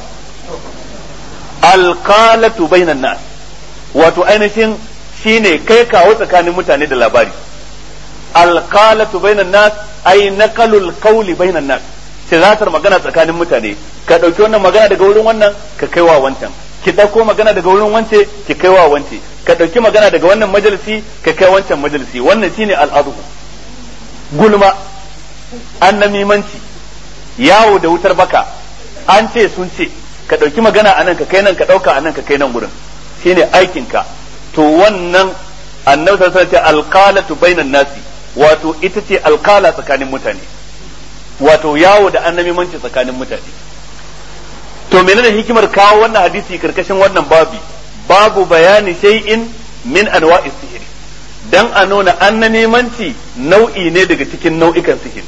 alqalatu bainan nas wato ainihin shine kai kawo tsakanin mutane da labari alqalatu bainan nas ay naqalul qawli bainan nas tiratar magana tsakanin mutane ka dauki wannan magana daga wurin wannan ka kaiwa wancan ki dauko magana daga wurin wance ki kaiwa wance ka dauki magana daga wannan majalisi ka kai wancan majalisi wannan shine al'adhu gulma annamimanci yawo da wutar baka an ce sun ce ka dauki magana anan ka kai nan ka dauka anan ka kai nan gurin shine aikin ka to wannan annabi sallallahu alaihi wasallam alqalatu bainan nasi wato ita ce alqala tsakanin mutane wato yawo da annamimanci tsakanin mutane to menene hikimar kawo wannan hadisi karkashin wannan babi babu bayani shay'in min anwa'is sihiri dan a nuna annamimanci nau'i ne daga cikin nau'ikan sihiri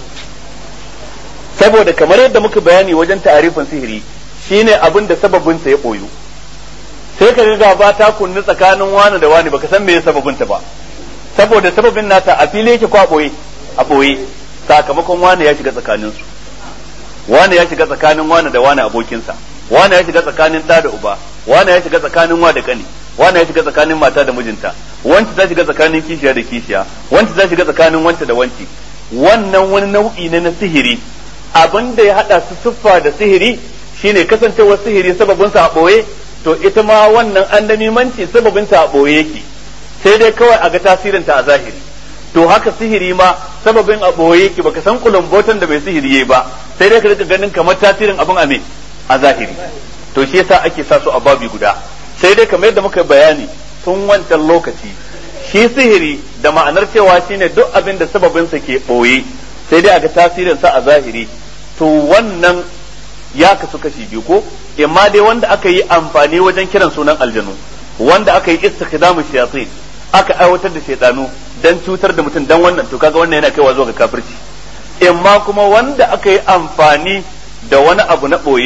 saboda kamar yadda muka bayani wajen ta'arifin sihiri shine abin da sababin sa ya boyu sai ka ga ba ta kunni tsakanin wani da wani baka san me ya sababin ta ba saboda sababin nata a fili yake kwa boye a boye sakamakon wani ya shiga tsakanin su wani ya shiga tsakanin wani da wani abokinsa wani ya shiga tsakanin ɗa da uba wani ya shiga tsakanin wa da kani wani ya shiga tsakanin mata da mijinta wanci ta shiga tsakanin kishiya da kishiya wanci ta shiga tsakanin wanta da wanci wannan wani nau'i ne na sihiri abin da ya hada su siffa da sihiri shine kasancewar sihiri sababin sa a boye to ita ma wannan andamimanci sababin ta a boye yake sai dai kawai a ga tasirin ta a zahiri to haka sihiri ma sababin a boye yake baka san kulumbotan da bai sihiri yayi ba sai dai ka rika ganin kamar tasirin abin a me a zahiri to shi yasa ake sa su a babi guda sai dai kamar yadda muka bayani tun wancan lokaci shi sihiri da ma'anar cewa shine duk abin da sababin sa ke boye sai dai a ga tasirin sa a zahiri to wannan ya kasu kashi biyu ko imma dai wanda aka yi amfani wajen kiran sunan aljanu wanda aka yi istikhdamu shayatin aka aiwatar da shaytanu dan cutar da mutum dan wannan to kaga wannan yana kaiwa zuwa ga kafirci imma kuma wanda aka yi amfani da wani abu na boye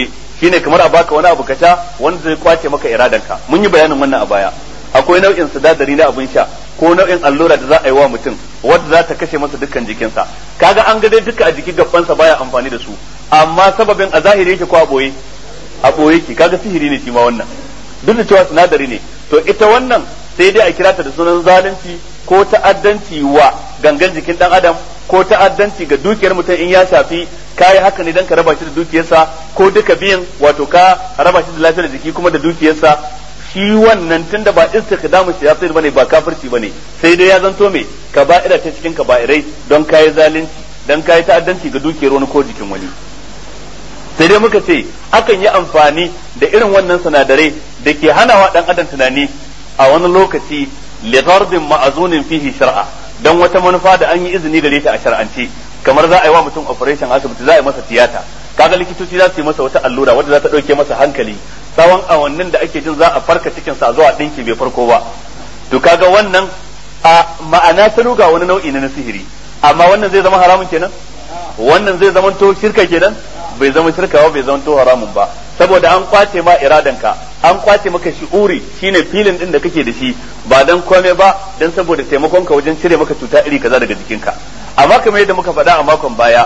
shine kamar a baka wani abu ka sha wanda zai kwace maka iradanka mun yi bayanin wannan a baya akwai nau'in sinadari na abin sha ko nau'in allura da za a yi wa mutum wadda za ta kashe masa dukkan jikinsa kaga an ga dai duka a jikin gabansa baya amfani da su amma sababin a zahiri yake ko a boye a boye yake kaga sihiri ne shi ma wannan duk da cewa sinadari ne to ita wannan sai dai a kira ta da sunan zalunci ko ta'addanci wa gangan jikin dan adam ko ta'addanci ga dukiyar mutum in ya shafi kai haka ne dan ka raba shi da dukiyarsa ko duka biyan wato ka raba shi da lafiyar jiki kuma da dukiyarsa shi wannan tunda ba istikdamu siyasai bane ba kafirci bane sai dai ya zanto me kaba'ira ta cikin kaba'irai don kai zalunci dan kai ta'addanci ga dukiyar wani ko jikin wani sai dai muka ce akan yi amfani da irin wannan sinadarai da ke hanawa dan adam tunani a wani lokaci li ghardin ma'azunin fihi shar'a dan wata manufa da an yi izini gare ta a shar'ance kamar za a yi wa mutum operation asibiti za a yi masa tiyata kaga likitoci za su yi masa wata allura wadda za ta dauke masa hankali tsawon awannin da ake jin za a farka cikin sa zuwa dinki bai farko ba to kaga wannan a ma'ana ta ruga wani nau'i na sihiri amma wannan zai zama haramun kenan wannan zai zama to shirka kenan bai zama shirka ba bai zama to haramun ba saboda an kwace ma iradanka an kwace maka shi'uri shine filin din da kake da shi ba dan kome ba dan saboda taimakon ka wajen cire maka cuta iri kaza daga jikinka amma kamar yadda muka faɗa a makon baya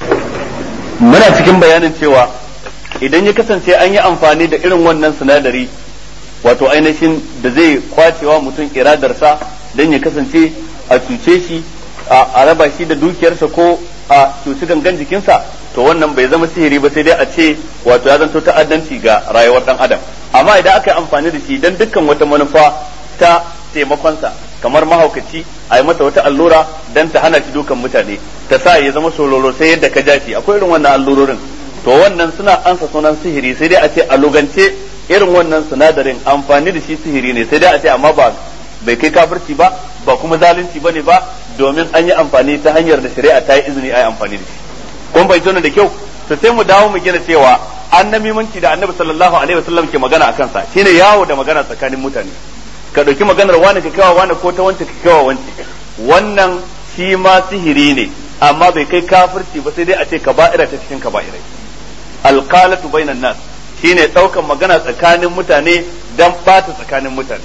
muna cikin bayanin cewa idan ya kasance an yi amfani da irin wannan sinadari wato ainihin da zai kwacewa mutum iradarsa dan ya kasance a cuce shi a raba shi da dukiyarsa ko a cuci gangan jikinsa to wannan bai zama sihiri ba sai dai a ce wato ya zanto ta'addanci ga rayuwar dan adam amma idan aka yi amfani da shi dan dukkan wata manufa ta taimakonsa kamar mahaukaci a yi mata wata allura dan ta hana shi dukan mutane ta sa ya zama sololo sai yadda ka ja shi akwai irin wannan allurorin to wannan suna ansa sunan sihiri sai dai a ce a lugance irin wannan sinadarin amfani da shi sihiri ne sai dai a ce amma ba bai kai kafirci ba ba kuma zalunci bane ba domin an yi amfani ta hanyar da shari'a ta yi izini a yi amfani da shi kun bai tona da kyau to sai mu dawo mu gina cewa annamimanci da annabi sallallahu alaihi wasallam ke magana akan sa shine yawo da magana tsakanin mutane ka dauki maganar wani ka kawa wani ko ta wance ka kawa wance wannan shi ma sihiri ne amma bai kai kafirci ba sai dai a ce kaba'ira ta cikin kaba'irai alqalatu bainan nas shine daukan magana tsakanin mutane dan bata tsakanin mutane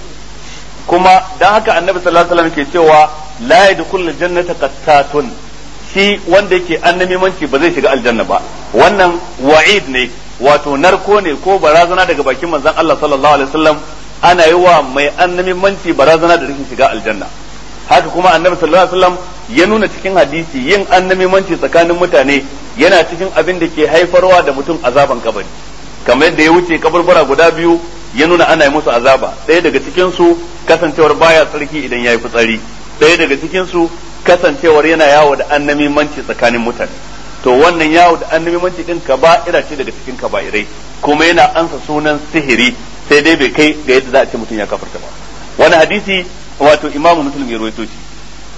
kuma dan haka annabi sallallahu alaihi wasallam ke cewa la yadkhulul jannata qattatun shi wanda yake annamimanci ba zai shiga aljanna ba wannan wa'id ne wato narko ne ko barazana daga bakin manzon Allah sallallahu alaihi wasallam ana yi wa mai annamimanci barazana da rashin shiga aljanna haka kuma annabi sallallahu alaihi wasallam ya nuna cikin hadisi yin annamimanci tsakanin mutane yana cikin abin da ke haifarwa da mutum azaban kabari kamar yadda ya wuce kaburbura guda biyu ya nuna ana yi musu azaba ɗaya daga cikin su kasancewar baya tsarki idan yayi fitsari ɗaya daga cikin su kasancewar yana yawo da annamimanci tsakanin mutane to wannan yawo da annamimanci din kaba'ira ce daga cikin kaba'irai kuma yana ansa sunan sihiri sai dai bai kai ga yadda za a ce mutum ya kafarta ba wani hadisi wato imamu muslim ya rawaito shi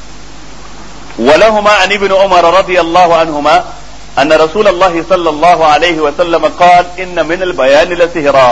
ولهما عن ابن عمر رضي الله عنهما أن رسول الله صلى الله عليه وسلم قال إن من البيان لسهرا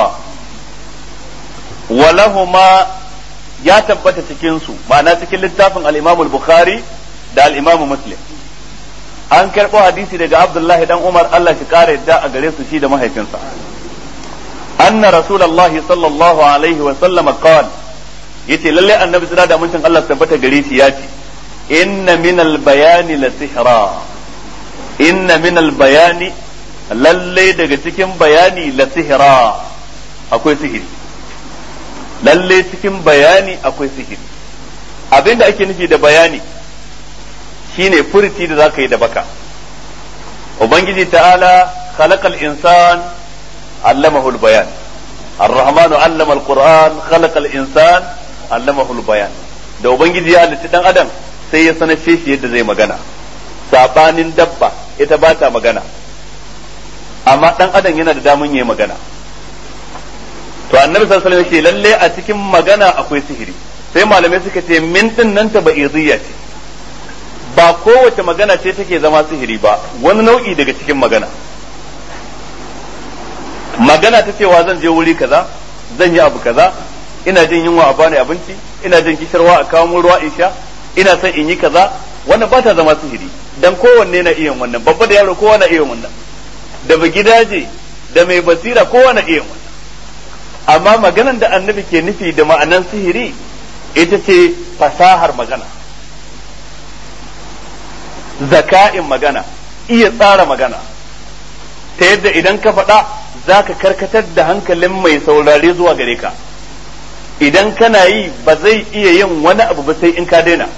ولهما ya tabbata cikin su ma'ana cikin littafin al-Imam al-Bukhari da al-Imam Muslim an karɓo hadisi daga Abdullahi dan Umar Allah shi kare yadda a gare su shi da mahaifinsa anna rasulullahi sallallahu alaihi wa sallam qala yace lalle annabi tsira da mutum Allah tabbata gare shi yace inna min al-bayani la sihra inna min al-bayani lalle daga cikin bayani la sihra akwai sihiri lalle cikin bayani akwai sihiri abinda ake nufi da bayani shine furti da zaka yi da baka ubangiji ta'ala khalaqal insan allamahu al-bayan ar-rahmanu allama al-quran khalaqal insan allamahu al-bayan da ubangiji ya halitta dan adam sai ya sanace shi yadda zai magana sabanin dabba ita ba ta magana amma dan adam yana da damun yayi magana to annabi sallallahu alaihi wasallam yake lalle a cikin magana akwai sihiri sai malamai suka ce min din nan ta ba'idiyya ce ba kowace magana ce take zama sihiri ba wani nau'i daga cikin magana magana ta cewa zan je wuri kaza zan yi abu kaza ina jin yunwa a bani abinci ina jin kishirwa a kawo mun ruwa in sha ina son in yi kaza wannan ba ta zama sihiri dan kowanne na iya wannan babba da yaro kowa na iya wannan da ba gidaje da mai basira kowane iya wannan, amma maganan da annabi ke nufi da ma'anan sihiri ita ce fasahar magana, zaka'in magana, iya tsara magana, ta yadda idan ka faɗa za ka karkatar da hankalin mai saurare zuwa gare ka, idan kana yi ba zai iya yin wani abu ba sai in ka daina,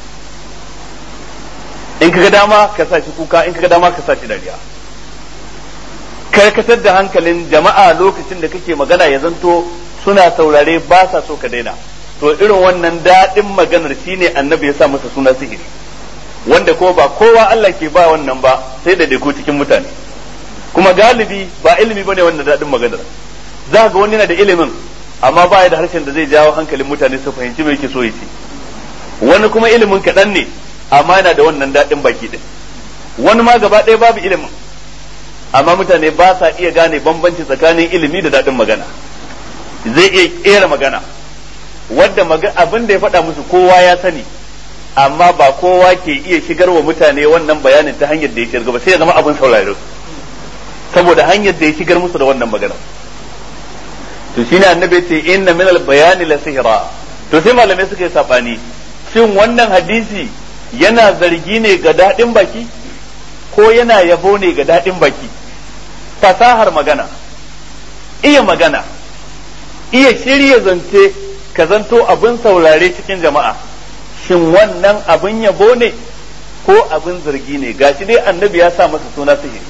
in ka ga dama ka sa shi kuka, in ka ga dama ka sa shi dariya. Karkatar da hankalin jama'a lokacin da kake magana ya zanto suna saurare ba sa so ka daina, to irin wannan daɗin maganar shine annabi ya sa masa suna sihiri, wanda ko ba kowa Allah ke ba wannan ba sai da deko cikin mutane, kuma galibi ba ilimi bane wannan daɗin maganar. Za ga wani yana da ilimin amma ba ya da harshen da zai jawo hankalin mutane su fahimci me yake so ya ce, wani kuma ilimin kaɗan ne amma yana da wannan daɗin baki ɗin, wani ma gaba ɗaya babu ilimin amma mutane ba sa iya gane bambanci tsakanin ilimi da daɗin magana. Zai iya ƙera magana wadda abin da ya faɗa musu kowa ya sani, amma ba kowa ke iya shigar wa mutane wannan bayanin ta hanyar da ya shigar ba, sai ya zama abin sauraro saboda hanyar da ya shigar musu da wannan magana. To shine annabi ce inna minal bayani la sihra. To sai malamai suka yi sabani, shin wannan hadisi yana zargi ne ga daɗin baki ko yana yabo ne ga daɗin baki? Fasahar magana, iya magana, iya shirya zance ka zanto abin saurare cikin jama'a, shin wannan abin yabo ne ko abin zargi ne? Gashi dai annabi ya sa masa suna sihiri.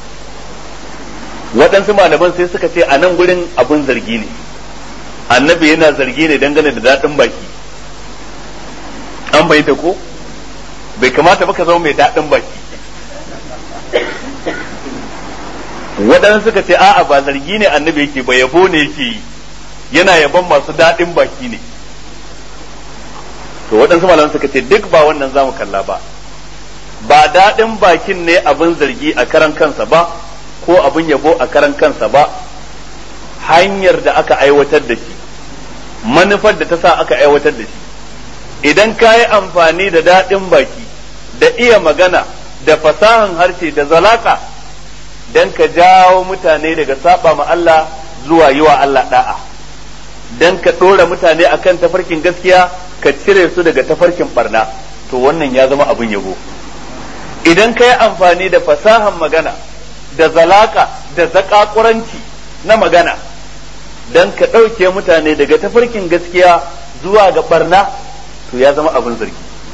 Waɗansu malaman sai suka ce a nan gurin abin zargi ne, annabi yana zargi ne dangane da daɗin baki. An bayyana ko bai kamata ba ka zama mai daɗin baki. Waɗansu suka ce a'a ba zargi ne annabi yake ba, yabo ne yake yi, yana yabon masu daɗin baki ne. To waɗansu malaman suka ce duk ba wannan zamu kalla ba, ba daɗin bakin ne abin zargi a karan kansa ba ko abin yabo a karan kansa ba, hanyar da aka aiwatar da shi, manufar da ta sa aka aiwatar da shi. Idan ka yi amfani da daɗin baki da iya magana da fasahan harshe da zalaka dan ka jawo mutane daga saba ma Allah zuwa yi wa Allah da'a, dan ka ɗora mutane akan tafarkin gaskiya ka cire su daga tafarkin barna, to wannan ya zama abin yabo. Idan ka yi amfani da fasahan magana da zalaka da zakakuranci na magana dan ka ɗauke mutane daga tafarkin gaskiya zuwa ga barna, to ya zama abin zargi.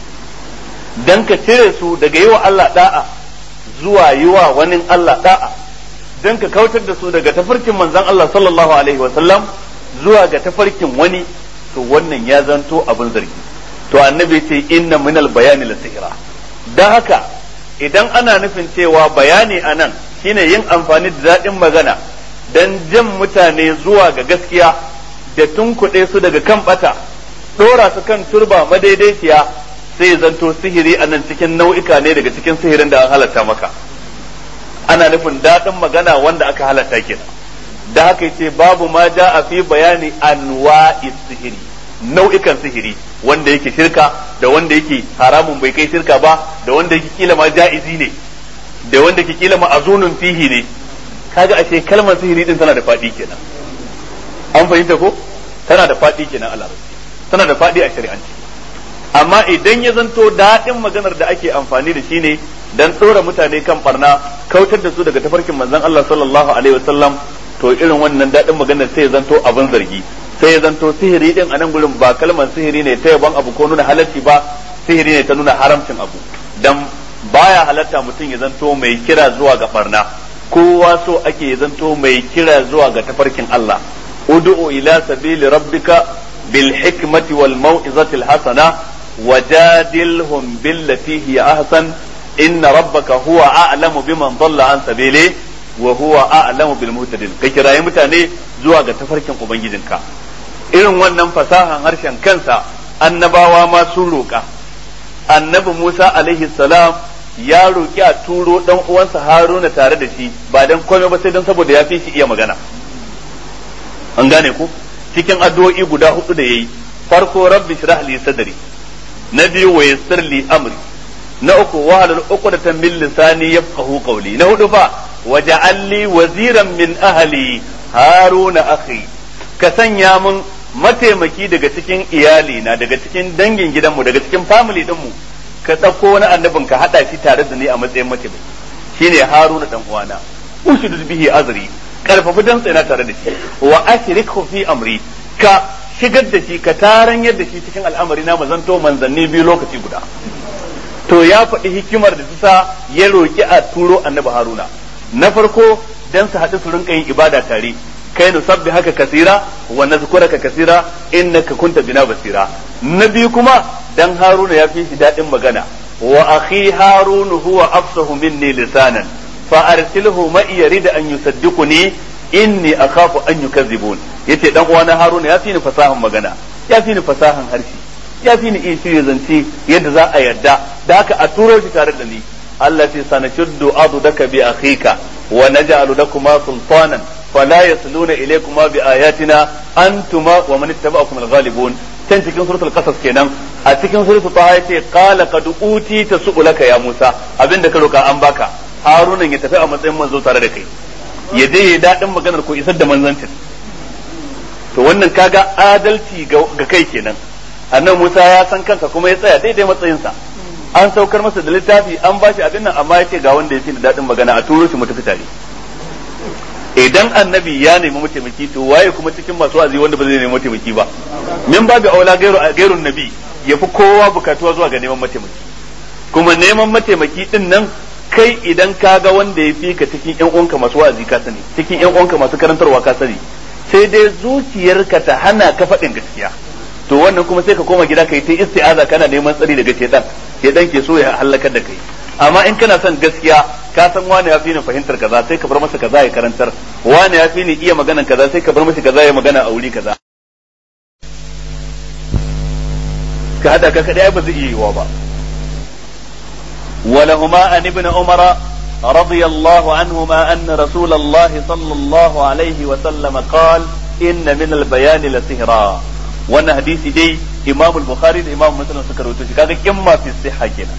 Dan ka cire su daga yi wa Allah da'a zuwa yi wa wani Allah da'a, dan ka kautar da su daga tafarkin manzon Allah sallallahu alaihi wa sallam zuwa ga tafarkin wani, to wannan ya zanto abin zargi. To annabi ce inna minal bayani la sihra. Dan haka idan ana nufin cewa bayani anan shine yin amfani da daɗin magana dan jan mutane zuwa ga gaskiya da tunkuɗe su daga kan bata, ɗora su kan turba madaidaiciya, sai zanto sihiri a nan cikin nau'ika ne daga cikin sihirin da an halatta maka. Ana nufin daɗin magana wanda aka halatta kenan. Da haka yace babu ma a fi bayani anwa'i sihiri, nau'ikan sihiri, wanda yake shirka da wanda yake haramun bai kai shirka ba, da wanda yake kila ma ja'izi ne, da wanda yake kila ma azunun fihi ne. Kaga ashe kalmar sihiri din tana da faɗi kenan. An fahimta ko? Tana da faɗi kenan a larabci, tana da faɗi a shari'anci. Amma idan ya zanto daɗin maganar da ake amfani da shi ne dan ɗora mutane kan barna, kautar da su daga tafarkin manzon Allah sallallahu alaihi wasallam, to irin wannan daɗin maganar sai ya zanto abin zargi, sai ya zanto sihiri din a nan gurin ba kalmar sihiri ne ta yaban abu ko nuna halarci ba, sihiri ne ta nuna haramcin abu. Dan baya halatta mutum ya zanto mai kira zuwa ga barna, kowa so ake ya zanto mai kira zuwa ga tafarkin Allah. Ud'u ila sabili rabbika bil hikmati wal mau'izati al hasana wajadilhum billati hiya ahsan inna rabbaka huwa a'lamu biman dhalla an sabili wa huwa a'lamu bil muhtadin. Ka kirayi mutane zuwa ga tafarkin ubangijinka. Irin wannan fasahan harshen kansa annabawa ma sun roƙa. Annabi Musa alaihi salam ya roƙi a turo dan uwansa Haruna tare da shi, ba dan komai ba sai dan saboda ya fi shi iya magana. An gane ku? Cikin addu'o'i guda hudu da yayi, farko rabbi shrah li sadri, na biyu wa yassir li amri, na uku wahalul uqdatan min lisani yafqahu qawli, na hudu fa waj'al li waziran min ahli haruna akhi ka sanya mun mataimaki daga cikin iyali na daga cikin dangin gidanmu daga cikin family dinmu ka dauko wani annabin ka hada shi tare da ni a matsayin mataimaki shine haruna dan uwana ushidu bihi azri karfafi dan tsina tare da shi wa ashrikhu fi amri ka shigar da shi ka taran yadda shi cikin al'amari na mazanto manzanni biyu lokaci guda to ya faɗi hikimar da ta sa ya roki a turo annabi haruna na farko dan su haɗu su rinka yin ibada tare kai nu sabbi haka kasira wa nazkuraka kasira innaka kunta bina basira na biyu kuma dan haruna ya fi shi daɗin magana wa akhi harun huwa afsahu minni lisanan fa arsilhu ma yarid an yusaddiquni inni akhafu an yukazzibun yace dan uwana haruna ya fi ni fasahan magana ya fi ni fasahan harshe ya fi ni iya shirye zance yadda za a yarda da haka a turo shi tare da ni Allah ce sanashuddu adudaka bi akhika wa naj'alu lakuma sultanan fala yasluna ilaykuma bi ayatina antuma wa man ittaba'akum al-ghalibun can cikin suratul qasas kenan a cikin suratul taha yace qala qad utita su'ulaka ya musa abinda ka roka an baka harunan ya tafi a matsayin manzo tare da kai ya je ya dadin maganar ko isar da manzancin to wannan kaga adalci ga kai kenan annabi Musa ya san kansa kuma ya tsaya daidai matsayinsa an saukar masa da littafi an bashi abin nan amma yace ga wanda yake da dadin magana a turo shi mu tafi tare idan annabi ya nemi mataimaki to waye kuma cikin masu wa'azi wanda ba zai nemi mataimaki ba min babu aula gairu gairun nabi yafi kowa bukatuwa zuwa ga neman mataimaki kuma neman mataimaki din nan kai idan ka ga wanda ya fi ka cikin yan uwanka masu wa'azi ka sani cikin yan uwanka masu karantarwa ka sani sai dai zuciyarka ta hana ka faɗin gaskiya to wannan kuma sai ka koma gida kai ta isti'aza kana neman tsari daga shedan shedan ke so ya halakar da kai amma in kana son gaskiya ka san wani ya fi ni fahimtar kaza sai ka bar masa kaza ya karantar wani ya fi ni iya maganan kaza sai ka bar masa kaza ya magana a wuri kaza ka hada ka kadai ba zai iya yiwa ba ولهما عن ابن عمر رضي الله عنهما أن رسول الله صلى الله عليه وسلم قال إن من البيان لسحرا وأن حديث دي إمام البخاري إمام مسلم سكر وتشكاك إما في الصحة كنا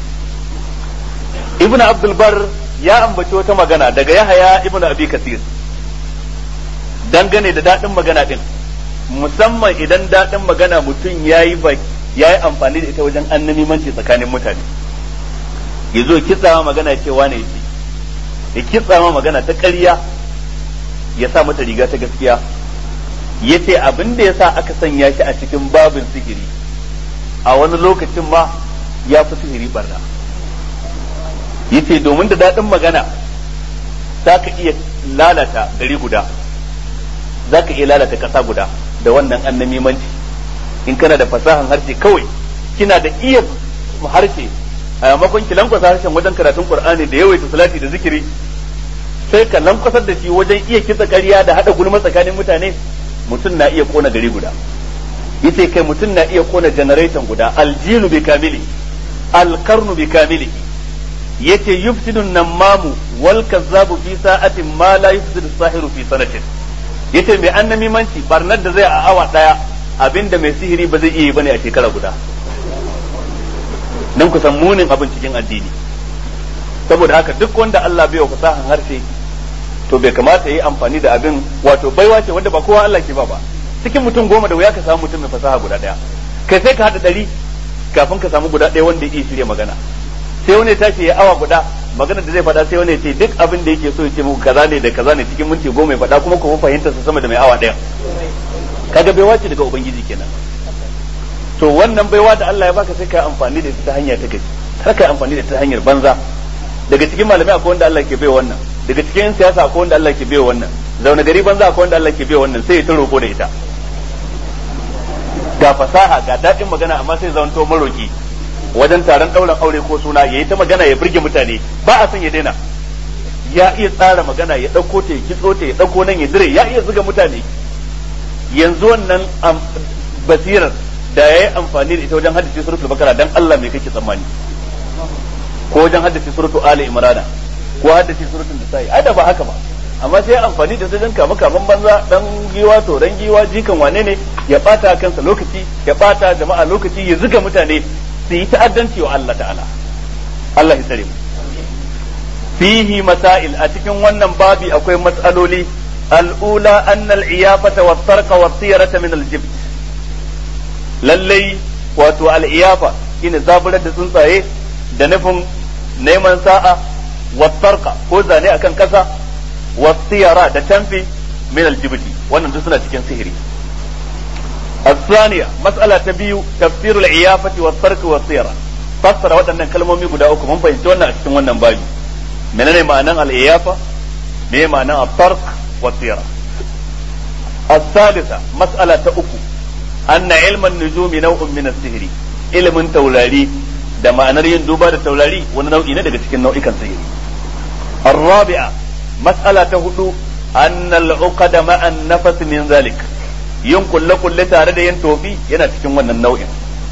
ابن عبد البر يا أم بشوة مغانا دقا يحيى ابن أبي كثير dangane da daɗin magana din musamman idan daɗin magana mutum yayi yayi amfani da ita wajen annamimanci tsakanin mutane ya zo kitsa magana cewa ne yake ya kitsa ma magana ta ƙarya ya sa mata riga ta gaskiya ya ce abin da ya sa aka sanya shi a cikin babin sihiri a wani lokacin ma ya fi sihiri barna ya ce domin da daɗin magana za ka iya lalata gari guda za ka iya lalata ƙasa guda da wannan annamimanci in kana da fasahan harshe kawai kina da iya harshe a yamakon ki lankwasa harshen wajen karatun Qur'ani da yawaita salati da zikiri sai ka lankwasar da shi wajen iya kitsa ƙarya da hada gulma tsakanin mutane mutum na iya kona gari guda yace kai mutum na iya kona generation guda aljinu bi kamili alqarnu bi kamili yace yufsidu namamu wal kazzabu fi sa'atin ma la yufsidu sahiru fi sanatin yace mai annami manci barnar da zai a awa daya abinda mai sihiri ba zai iya yi bane a shekara guda dan ku san munin abin cikin addini saboda haka duk wanda Allah bai wa fasahan harshe to bai kamata yi amfani da abin wato baiwa ce wanda ba kowa Allah ke ba ba cikin mutum goma da wuya ka samu mutum mai fasaha guda daya kai sai ka hada dari kafin ka samu guda daya wanda yake shirya magana sai wani tashi ya awa guda magana da zai faɗa sai wani ya ce duk abin da yake so ya ce muku kaza ne da kaza ne cikin minti goma ya faɗa kuma ku fahimta sa sama da mai awa daya kaga baiwa ce daga ubangiji kenan to wannan baiwa da Allah ya baka sai ka amfani da ita ta hanya ta gaji kar ka amfani da ita ta hanyar banza daga cikin malamai akwai wanda Allah ke bai wannan daga cikin siyasa akwai wanda Allah ke bai wannan zaune gari banza akwai wanda Allah ke bai wannan sai ya ta roko da ita ga fasaha ga daɗin magana amma sai zanto maroki wajen taron ɗaurin aure ko suna yayi ta magana ya burge mutane ba a son ya daina ya iya tsara magana ya ɗauko ta ya kitso ta ya ɗauko nan ya dire ya iya zuga mutane yanzu wannan basirar da ya yi amfani da ita wajen haddace suratul bakara dan Allah mai kake tsammani ko wajen haddace suratul ali imran ko haddace suratul nisa'i ai da ba haka ba amma sai amfani da dan kama kaman banza dan giwa to dan giwa jikan wane ne ya bata kansa lokaci ya bata jama'a lokaci ya zuga mutane su yi ta'addanci wa Allah ta'ala Allah ya tsare mu fihi masail a cikin wannan babi akwai mas'aloli al'ula anna al-iyafata wa tarqa wa tiyarata min al-jibt lallai wato al-iyafa shine zaburar da tsuntsaye da nufin neman sa'a wa tarqa ko zane akan kasa wa tiyara da tanfi min al-jibt wannan duk suna cikin sihiri الثانية مسألة تبيو تفسير العيافة والترك والطيرة فسر waɗannan kalmomi guda uku mun fahimci wannan a cikin wannan babi menene ma'anan al-iyafa me ma'anan at-tark wat-tiyara الثالثة مسألة uku anna ilm an-nujumi naw'un min as-sihri ilmin taurari da ma'anar yin duba da taurari wani nau'i ne daga cikin nau'ikan sihiri الرابعة مسألة hudu anna al-uqada ma'a an-nafas min zalik yin kulle-kulle tare da yin tofi yana cikin wannan nau'in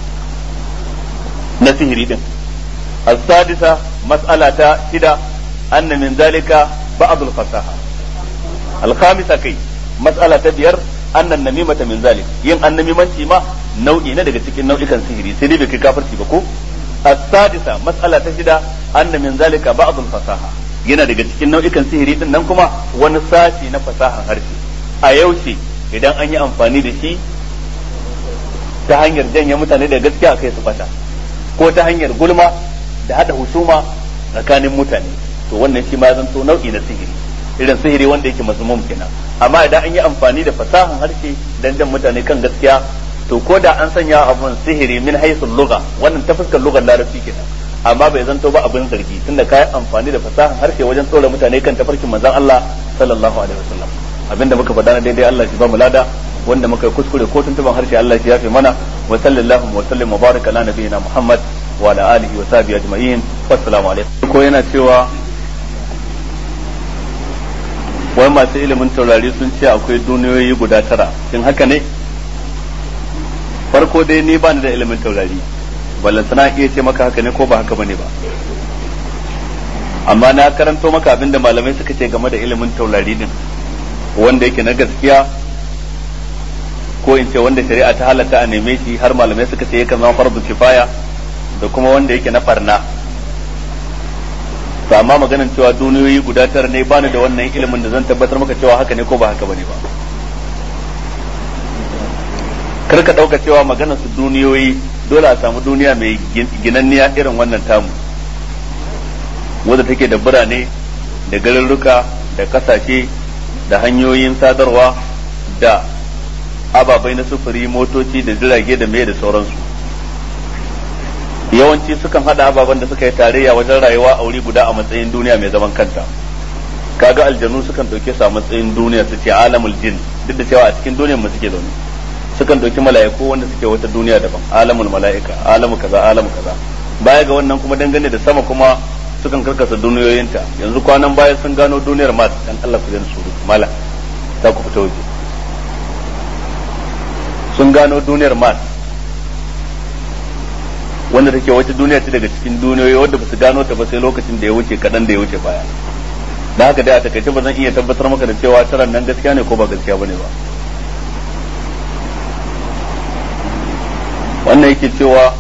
na sihiri din as-sadisa mas'ala ta shida anna min zalika ba'd al-fasaha al-khamisa kai mas'ala ta biyar anna namimata min zalik yin annamimanci ma nau'i ne daga cikin nau'ikan sihiri sai dai bai kai kafirci ba ko as-sadisa mas'ala ta shida anna min zalika ba'd al-fasaha yana daga cikin nau'ikan sihiri din nan kuma wani sashi na fasahan harshe a yaushe idan an yi amfani da shi ta hanyar janye mutane da gaskiya kai su fata ko ta hanyar gulma da hada husuma tsakanin mutane to wannan shi ma zanto nau'i na sihiri irin sihiri wanda yake mazmum kenan amma idan an yi amfani da fasahan harshe dan jan mutane kan gaskiya to ko da an sanya abun sihiri min haythu lugha wannan ta fuskar lugar larabci kenan amma bai zanto ba abin zargi tunda kai amfani da fasahan harshe wajen tsora mutane kan tafarkin manzon Allah sallallahu alaihi wasallam abinda muka faɗa na daidai Allah shi ba mu lada wanda muka yi kuskure ko tuntuban harshe Allah shi yafe mana wa sallallahu wa sallam wa baraka ala nabiyina Muhammad wa ala alihi wa sahbihi ajma'in wassalamu alaikum ko yana cewa wai masu ilimin taurari sun ce akwai duniyoyi guda tara shin haka ne farko dai ni ba ni da ilimin taurari ballantana iya ce maka haka ne ko ba haka bane ba amma na karanto maka abinda malamai suka ce game da ilimin taurari din wanda yake na gaskiya ko in ce wanda shari'a ta halatta a neme shi har malamai suka ce yakan zama fardu kifaya da kuma wanda yake na barna to amma maganan cewa duniyoyi guda tara ne bani da wannan ilimin da zan tabbatar maka cewa haka ne ko ba haka bane ba kar ka dauka cewa maganar su duniyoyi dole a samu duniya mai ginanniya irin wannan tamu wanda take da birane da garuruka da kasashe da hanyoyin sadarwa da ababai na sufuri motoci da jirage da mai da sauransu yawanci sukan hada ababen da suka yi tarayya wajen rayuwa a wuri guda a matsayin duniya mai zaman kanta kaga aljanu sukan dauke su a matsayin duniya su ce alamul jin duk da cewa a cikin duniyar mu suke zaune sukan dauki mala'iku wanda suke wata duniya daban alamul mala'ika alamu kaza alamu kaza baya ga wannan kuma dangane da sama kuma sukan karkasa duniyoyinta yanzu kwanan baya sun gano duniyar Mars dan Allah ku jin suru mala za ku fita waje sun gano duniyar Mars wanda take wata duniya ce daga cikin duniyoyi wanda ba su gano ta ba sai lokacin da ya wuce kadan da ya wuce baya da haka dai a takaice ba zan iya tabbatar maka da cewa taran nan gaskiya ne ko ba gaskiya bane ba wannan yake cewa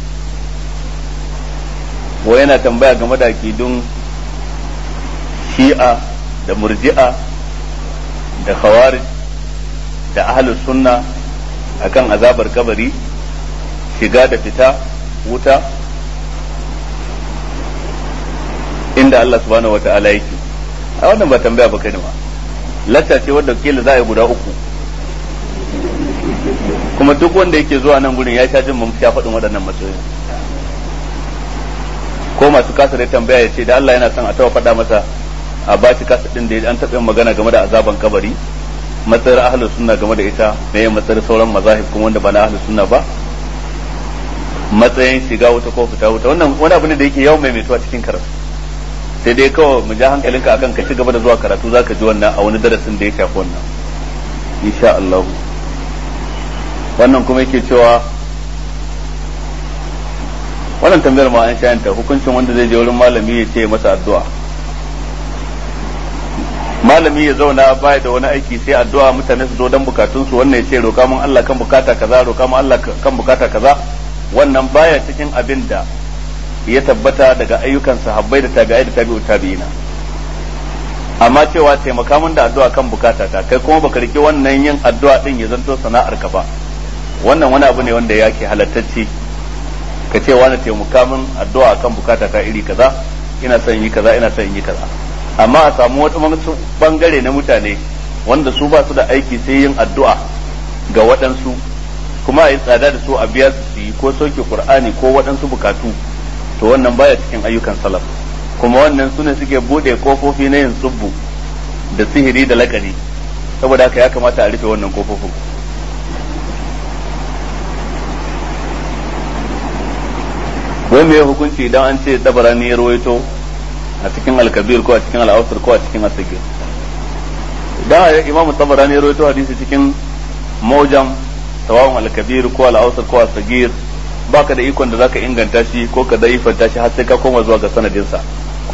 wa yana tambaya game da akidun shi'a da murji'a da khawarij da ahlus sunna akan azabar kabari shiga da fita wuta inda Allah subhanahu wata'ala yake a wannan ba tambaya ba kai ne ba lacca ce wadda kila za a yi guda uku kuma duk wanda yake zuwa nan gurin ya sha jin mun sha faɗin waɗannan matsayoyi ko masu kasa da tambaya ya ce da Allah yana son a tawa faɗa masa a ba shi kasa ɗin da an taɓa yin magana game da azaban kabari matsayar ahlus sunna game da ita me yin matsayar sauran mazahib kuma wanda ba na ahlus sunna ba matsayin shiga wuta ko fita wuta wannan wani abu ne da yake yawan maimaituwa cikin karatu sai dai kawai mu ja hankalinka akan ka ci gaba da zuwa karatu zaka ji wannan a wani darasin da ya shafi wannan insha Allah wannan kuma yake cewa wannan tambayar ma an shayanta hukuncin wanda zai je wurin malami ya ce masa addu'a malami ya zauna baya da wani aiki sai addu'a mutane su zo dan bukatun su wannan ya ce roka mun Allah kan bukata kaza roka mun Allah kan bukata kaza wannan baya cikin abin da ya tabbata daga ayyukan sahabbai da tabi'ai da tabi'ut tabi'ina amma cewa taimaka min da addu'a kan bukata ta kai kuma baka rike wannan yin addu'a din ya zanto sana'ar ka ba wannan wani abu ne wanda yake halattacce ka ce wani taimaka min addu'a kan bukata ta iri kaza ina son yi kaza ina son yi kaza amma a samu wata bangare na mutane wanda su ba su da aiki sai yin addu'a ga waɗansu kuma a yi tsada da su a biya su yi ko sauke qur'ani ko waɗansu bukatu to wannan baya cikin ayyukan salaf kuma wannan su ne suke bude kofofi na yin tsubbu da sihiri da lakani saboda haka ya kamata a rufe wannan kofofin wai me hukunci idan an ce dabarani ya rawaito a cikin al-kabir ko a cikin al-awsat ko a cikin as-sagir da imam tabarani ya rawaito hadisi cikin mawjam tawawun al-kabir ko al-awsat ko as-sagir baka da ikon da zaka inganta shi ko ka daifanta shi har sai ka koma zuwa ga sanadin sa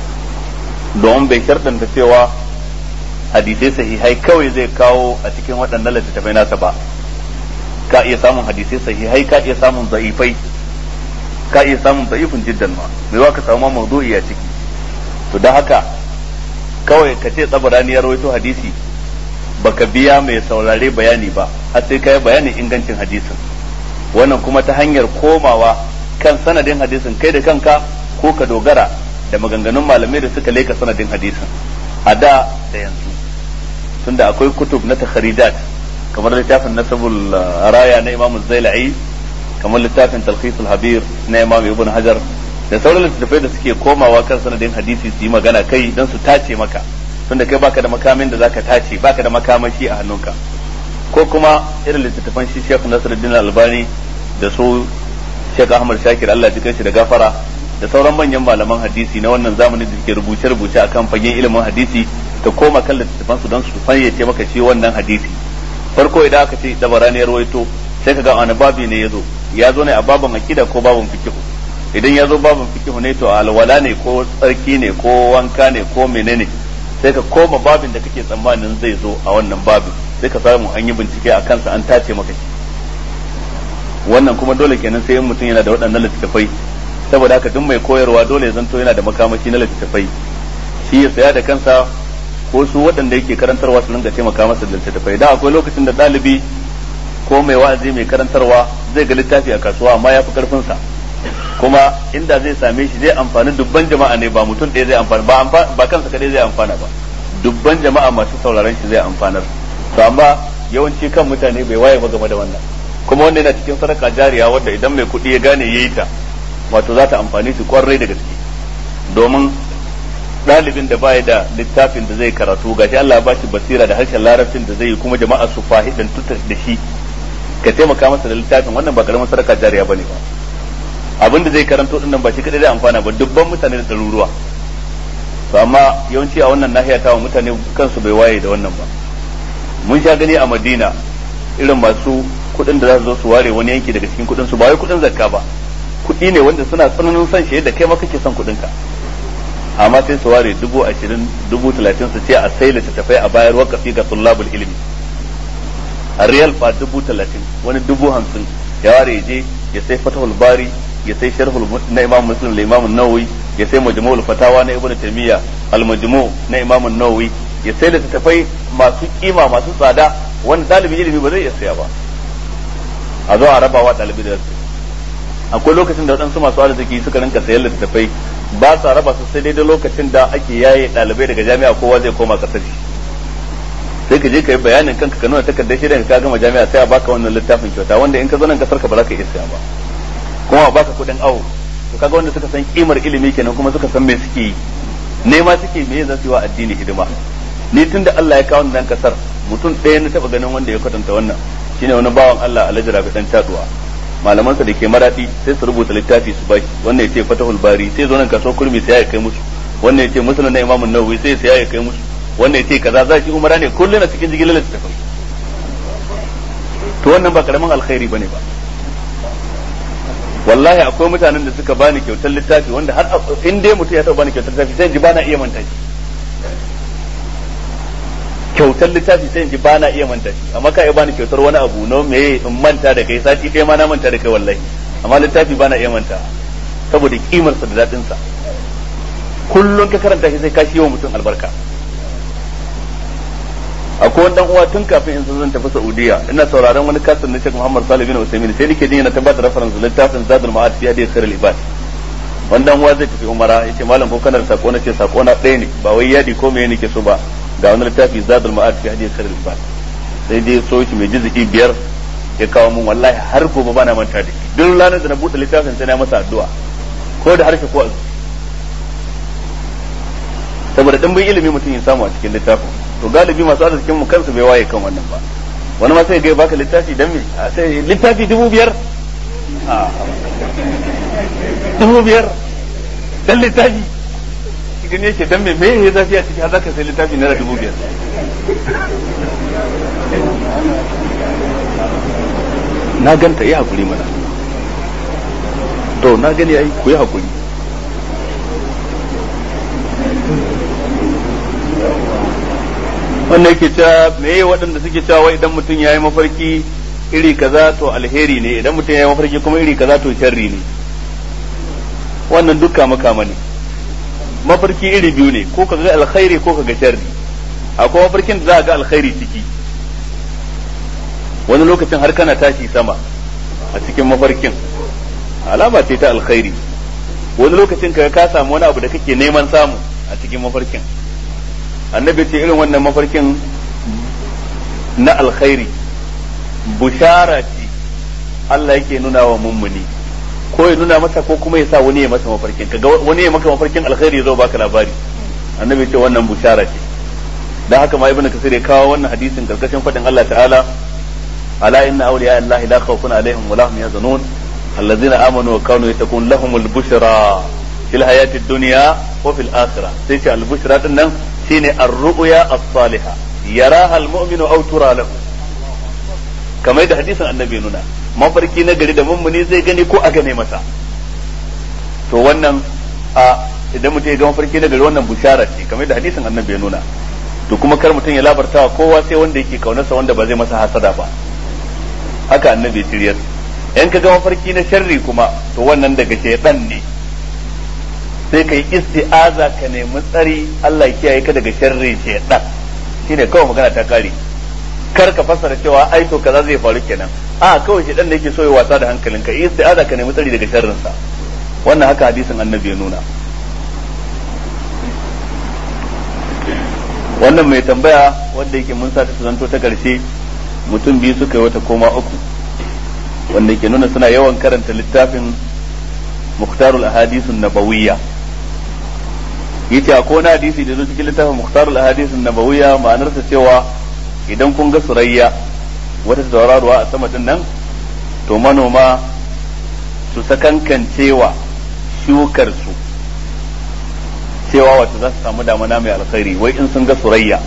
don bai shartanta cewa hadisai sahihai kawai zai kawo a cikin waɗannan littattafai nasa ba ka iya samun hadisai sahihai ka iya samun da'ifai ka iya samun da'ifin jiddan ma bai wa ka samu mawdu'i a ciki to dan haka kawai ka ce tsabarani ya rawaito hadisi baka biya mai saurare bayani ba har sai ka yi bayanin ingancin hadisin wannan kuma ta hanyar komawa kan sanadin hadisin kai da kanka ko ka dogara da maganganun malamai da suka leka sanadin hadisin a da da yanzu tunda akwai kutub na takharijat kamar littafin nasabul raya na imam az-zailai kamar littafin talqisul habir na imam ibn hajar da sauran littattafai da suke komawa kan sanadin hadisi su yi magana kai dan su tace maka tunda kai baka da makamin da zaka tace baka da makamashi a hannunka ko kuma irin littattafan shi Sheikh Nasiruddin Albani da su Sheikh Ahmad Shakir Allah ya shi da gafara da sauran manyan malaman hadisi na wannan zamani da suke rubuce-rubuce akan fagen ilimin hadisi ka koma kan littattafan su don su fayyace maka shi wannan hadisi farko idan aka ce dabarani ya rawaito sai ka ga wani babi ne yazo ya zo ne a babin akida ko babin fiqh idan ya zo babin fiqh ne to alwala ne ko tsarki ne ko wanka ne ko menene sai ka koma babin da kake tsammanin zai zo a wannan babin sai ka samu an yi bincike a kansa an tace maka shi wannan kuma dole kenan sai mutum yana da waɗannan littattafai saboda haka duk mai koyarwa dole ya zanto yana da makamashi na littattafai shi ya saya da kansa ko su waɗanda yake karantarwa su ringa taimaka masa da littattafai da akwai lokacin da ɗalibi ko mai wa'azi mai karantarwa zai ga littafi a kasuwa amma ya fi karfinsa kuma inda zai same shi zai amfani dubban jama'a ne ba mutum ɗaya zai amfana ba ba kansa kadai zai amfana ba dubban jama'a masu sauraron shi zai amfanar to amma yawanci kan mutane bai waye ba game da wannan kuma wanda yana cikin sadaka jariya wanda idan mai kuɗi ya gane yayi ta wato za ta amfani su kwarai da gaske domin ɗalibin da baya da littafin da zai karatu gashi Allah ba shi basira da harshen larabcin da zai yi kuma jama'a su fahidan tutar da shi ka taimaka masa da littafin wannan ba karamin sadaka jariya bane ba abin da zai karanto din nan ba shi kadai zai amfana ba dubban mutane da ɗaruruwa to amma yawanci a wannan nahiya ta mutane kansu bai waye da wannan ba mun sha gani a Madina irin masu kuɗin da za su zo su ware wani yanki daga cikin kuɗin su ba wai kuɗin zakka ba kuɗi ne wanda suna tsananin son shi da kai ma kake son kuɗin ka amma sai su ware dubu ashirin dubu talatin su ce a sai littattafai a bayar wakafi ga tullabul ilmi a riyal fa dubu talatin wani dubu hamsin ya ware ya je ya sai fatahul bari ya sai sharhul na imam muslim da imam nawawi ya sai majmu'ul fatawa na ibnu taymiya al majmu' na imam nawawi ya sai littattafai masu kima masu tsada wanda dalibin ilimi ba zai iya saya ba a zo a rabawa dalibi da su akwai lokacin da waɗansu masu arziki suka rinka sayar littattafai ba sa raba su sai daidai lokacin da ake yaye ɗalibai daga jami'a kowa zai koma kasar shi sai ka je ka yi bayanin kanka ka nuna takardar shaidan ka gama jami'a sai a baka wannan littafin kyauta wanda in ka zo nan kasar ka ba za ka iya saya ba kuma a baka kuɗin awo to kaga wanda suka san kimar ilimi kenan kuma suka san me suke yi nema suke me za su yi wa addini hidima ni tun da Allah ya kawo nan kasar mutum ɗaya na taɓa ganin wanda ya kwatanta wannan shine wani bawan Allah Alhaji Rabi dan Taduwa malamansa da ke maradi sai su rubuta littafi su bashi wannan ya ce fatahul bari sai zo nan kaso kurmi sai ya kai musu wannan ya ce musnad na imamun nawawi sai sai ya kai musu wannan ya ce kaza za shi umara ne kullun a cikin jigilar littafin to wannan ba karamin alkhairi bane ba wallahi akwai mutanen da suka bani kyautar littafi wanda har in dai mutum ya taɓa bani kyautar littafi sai ji bana iya manta shi kyautar littafi sai in ji ba na iya manta shi amma ka iya bani kyautar wani abu no me in manta da kai sati ɗaya ma na manta da kai wallahi amma littafi ba na iya manta saboda kimar sa da dadin sa kullun ka karanta shi sai ka shiwo mutum albarka akwai wani dan uwa tun kafin in zan tafi Saudiya ina sauraron wani kasar na Sheikh Muhammad Salih bin Usaimin sai nake jin yana tabbata reference littafin Zadul Ma'ad fi Hadi Khairul Ibad. Wannan uwa zai tafi umara yace malam ko kana da sako na ce sako na ɗaya ne ba wai yadi ko me nake so ba ga wani littafi Zadul Ma'ad fi Hadi Khairul Ibad. Sai dai so shi mai jiziki biyar ya kawo mun wallahi har gobe bana manta da shi. Duk ranar da na bude littafin sai na masa addu'a ko da harshe ko azu. Saboda dimbin ilimi mutum ya samu a cikin littafin. To galibi masu arzikin mu kansu bai waye kan wannan ba. Wani ma sai ga baka littafi dan me? A sai littafi dubu biyar. A dubu biyar dan littafi. Idan yake dan me me ya zafi a ciki har zaka sai littafi naira dubu biyar. Na ganta yi hakuri mana. To na gani ai ku yi hakuri. wannan yake cewa meye waɗanda suke cewa wai idan mutum ya yi mafarki iri kaza to alheri ne idan mutum ya yi mafarki kuma iri kaza to sharri ne wannan dukka makama ne mafarki iri biyu ne ko ka ga alkhairi ko ka ga sharri akwai mafarkin da za a ga alkhairi ciki wani lokacin har kana tashi sama a cikin mafarkin alama ce ta alkhairi wani lokacin ka ka samu wani abu da kake neman samu a cikin mafarkin annabi ce irin wannan mafarkin na alkhairi bushara ce Allah yake nuna wa mummuni ko ya nuna masa ko kuma ya sa wani ya masa mafarkin kaga wani ya maka mafarkin alkhairi zo baka labari annabi ce wannan bushara ce dan haka ma ibnu kasir ya kawo wannan hadisin karkashin fadin Allah ta'ala ala inna awliya allahi la khawfun alaihim wa lahum yahzanun alladhina amanu wa kanu yattaqun lahumul bushra fil hayatid dunya wa fil akhirah sai ce al bushra din nan shine ar-ru'ya as-salihah yaraha al-mu'minu aw tura lahu kamar da hadisin annabi nuna mafarki na gari da mummuni zai gani ko a gane masa to wannan a idan mutum ya ga mafarki na gari wannan bushara ce kamar da hadisin annabi ya nuna to kuma kar mutum ya labarta kowa sai wanda yake kaunarsa wanda ba zai masa hasada ba haka annabi shiryar in ka ga mafarki na sharri kuma to wannan daga shaytan ne sai kai isti'aza ka nemi tsari Allah ya kiyaye ka daga sharri shaytan shine kawai magana ta kare kar ka fassara cewa ai to kaza zai faru kenan a kawai shaytan ne yake so ya wasa da hankalinka isti'aza ka nemi tsari daga sharrin sa wannan haka hadisin annabi ya nuna wannan mai tambaya wanda yake mun sa ta zanto ta karshe mutum biyu suka yi wata koma uku wanda yake nuna suna yawan karanta littafin Mukhtarul Ahadithun Nabawiyya yace akwai wani hadisi da zo cikin littafin Mukhtarul Ahadithun Nabawiyya ma'anarsa cewa idan kun ga surayya wata tauraruwa a sama din nan to manoma su sakankancewa shukar su cewa wata za su samu damana mai alkhairi wai in sun ga surayya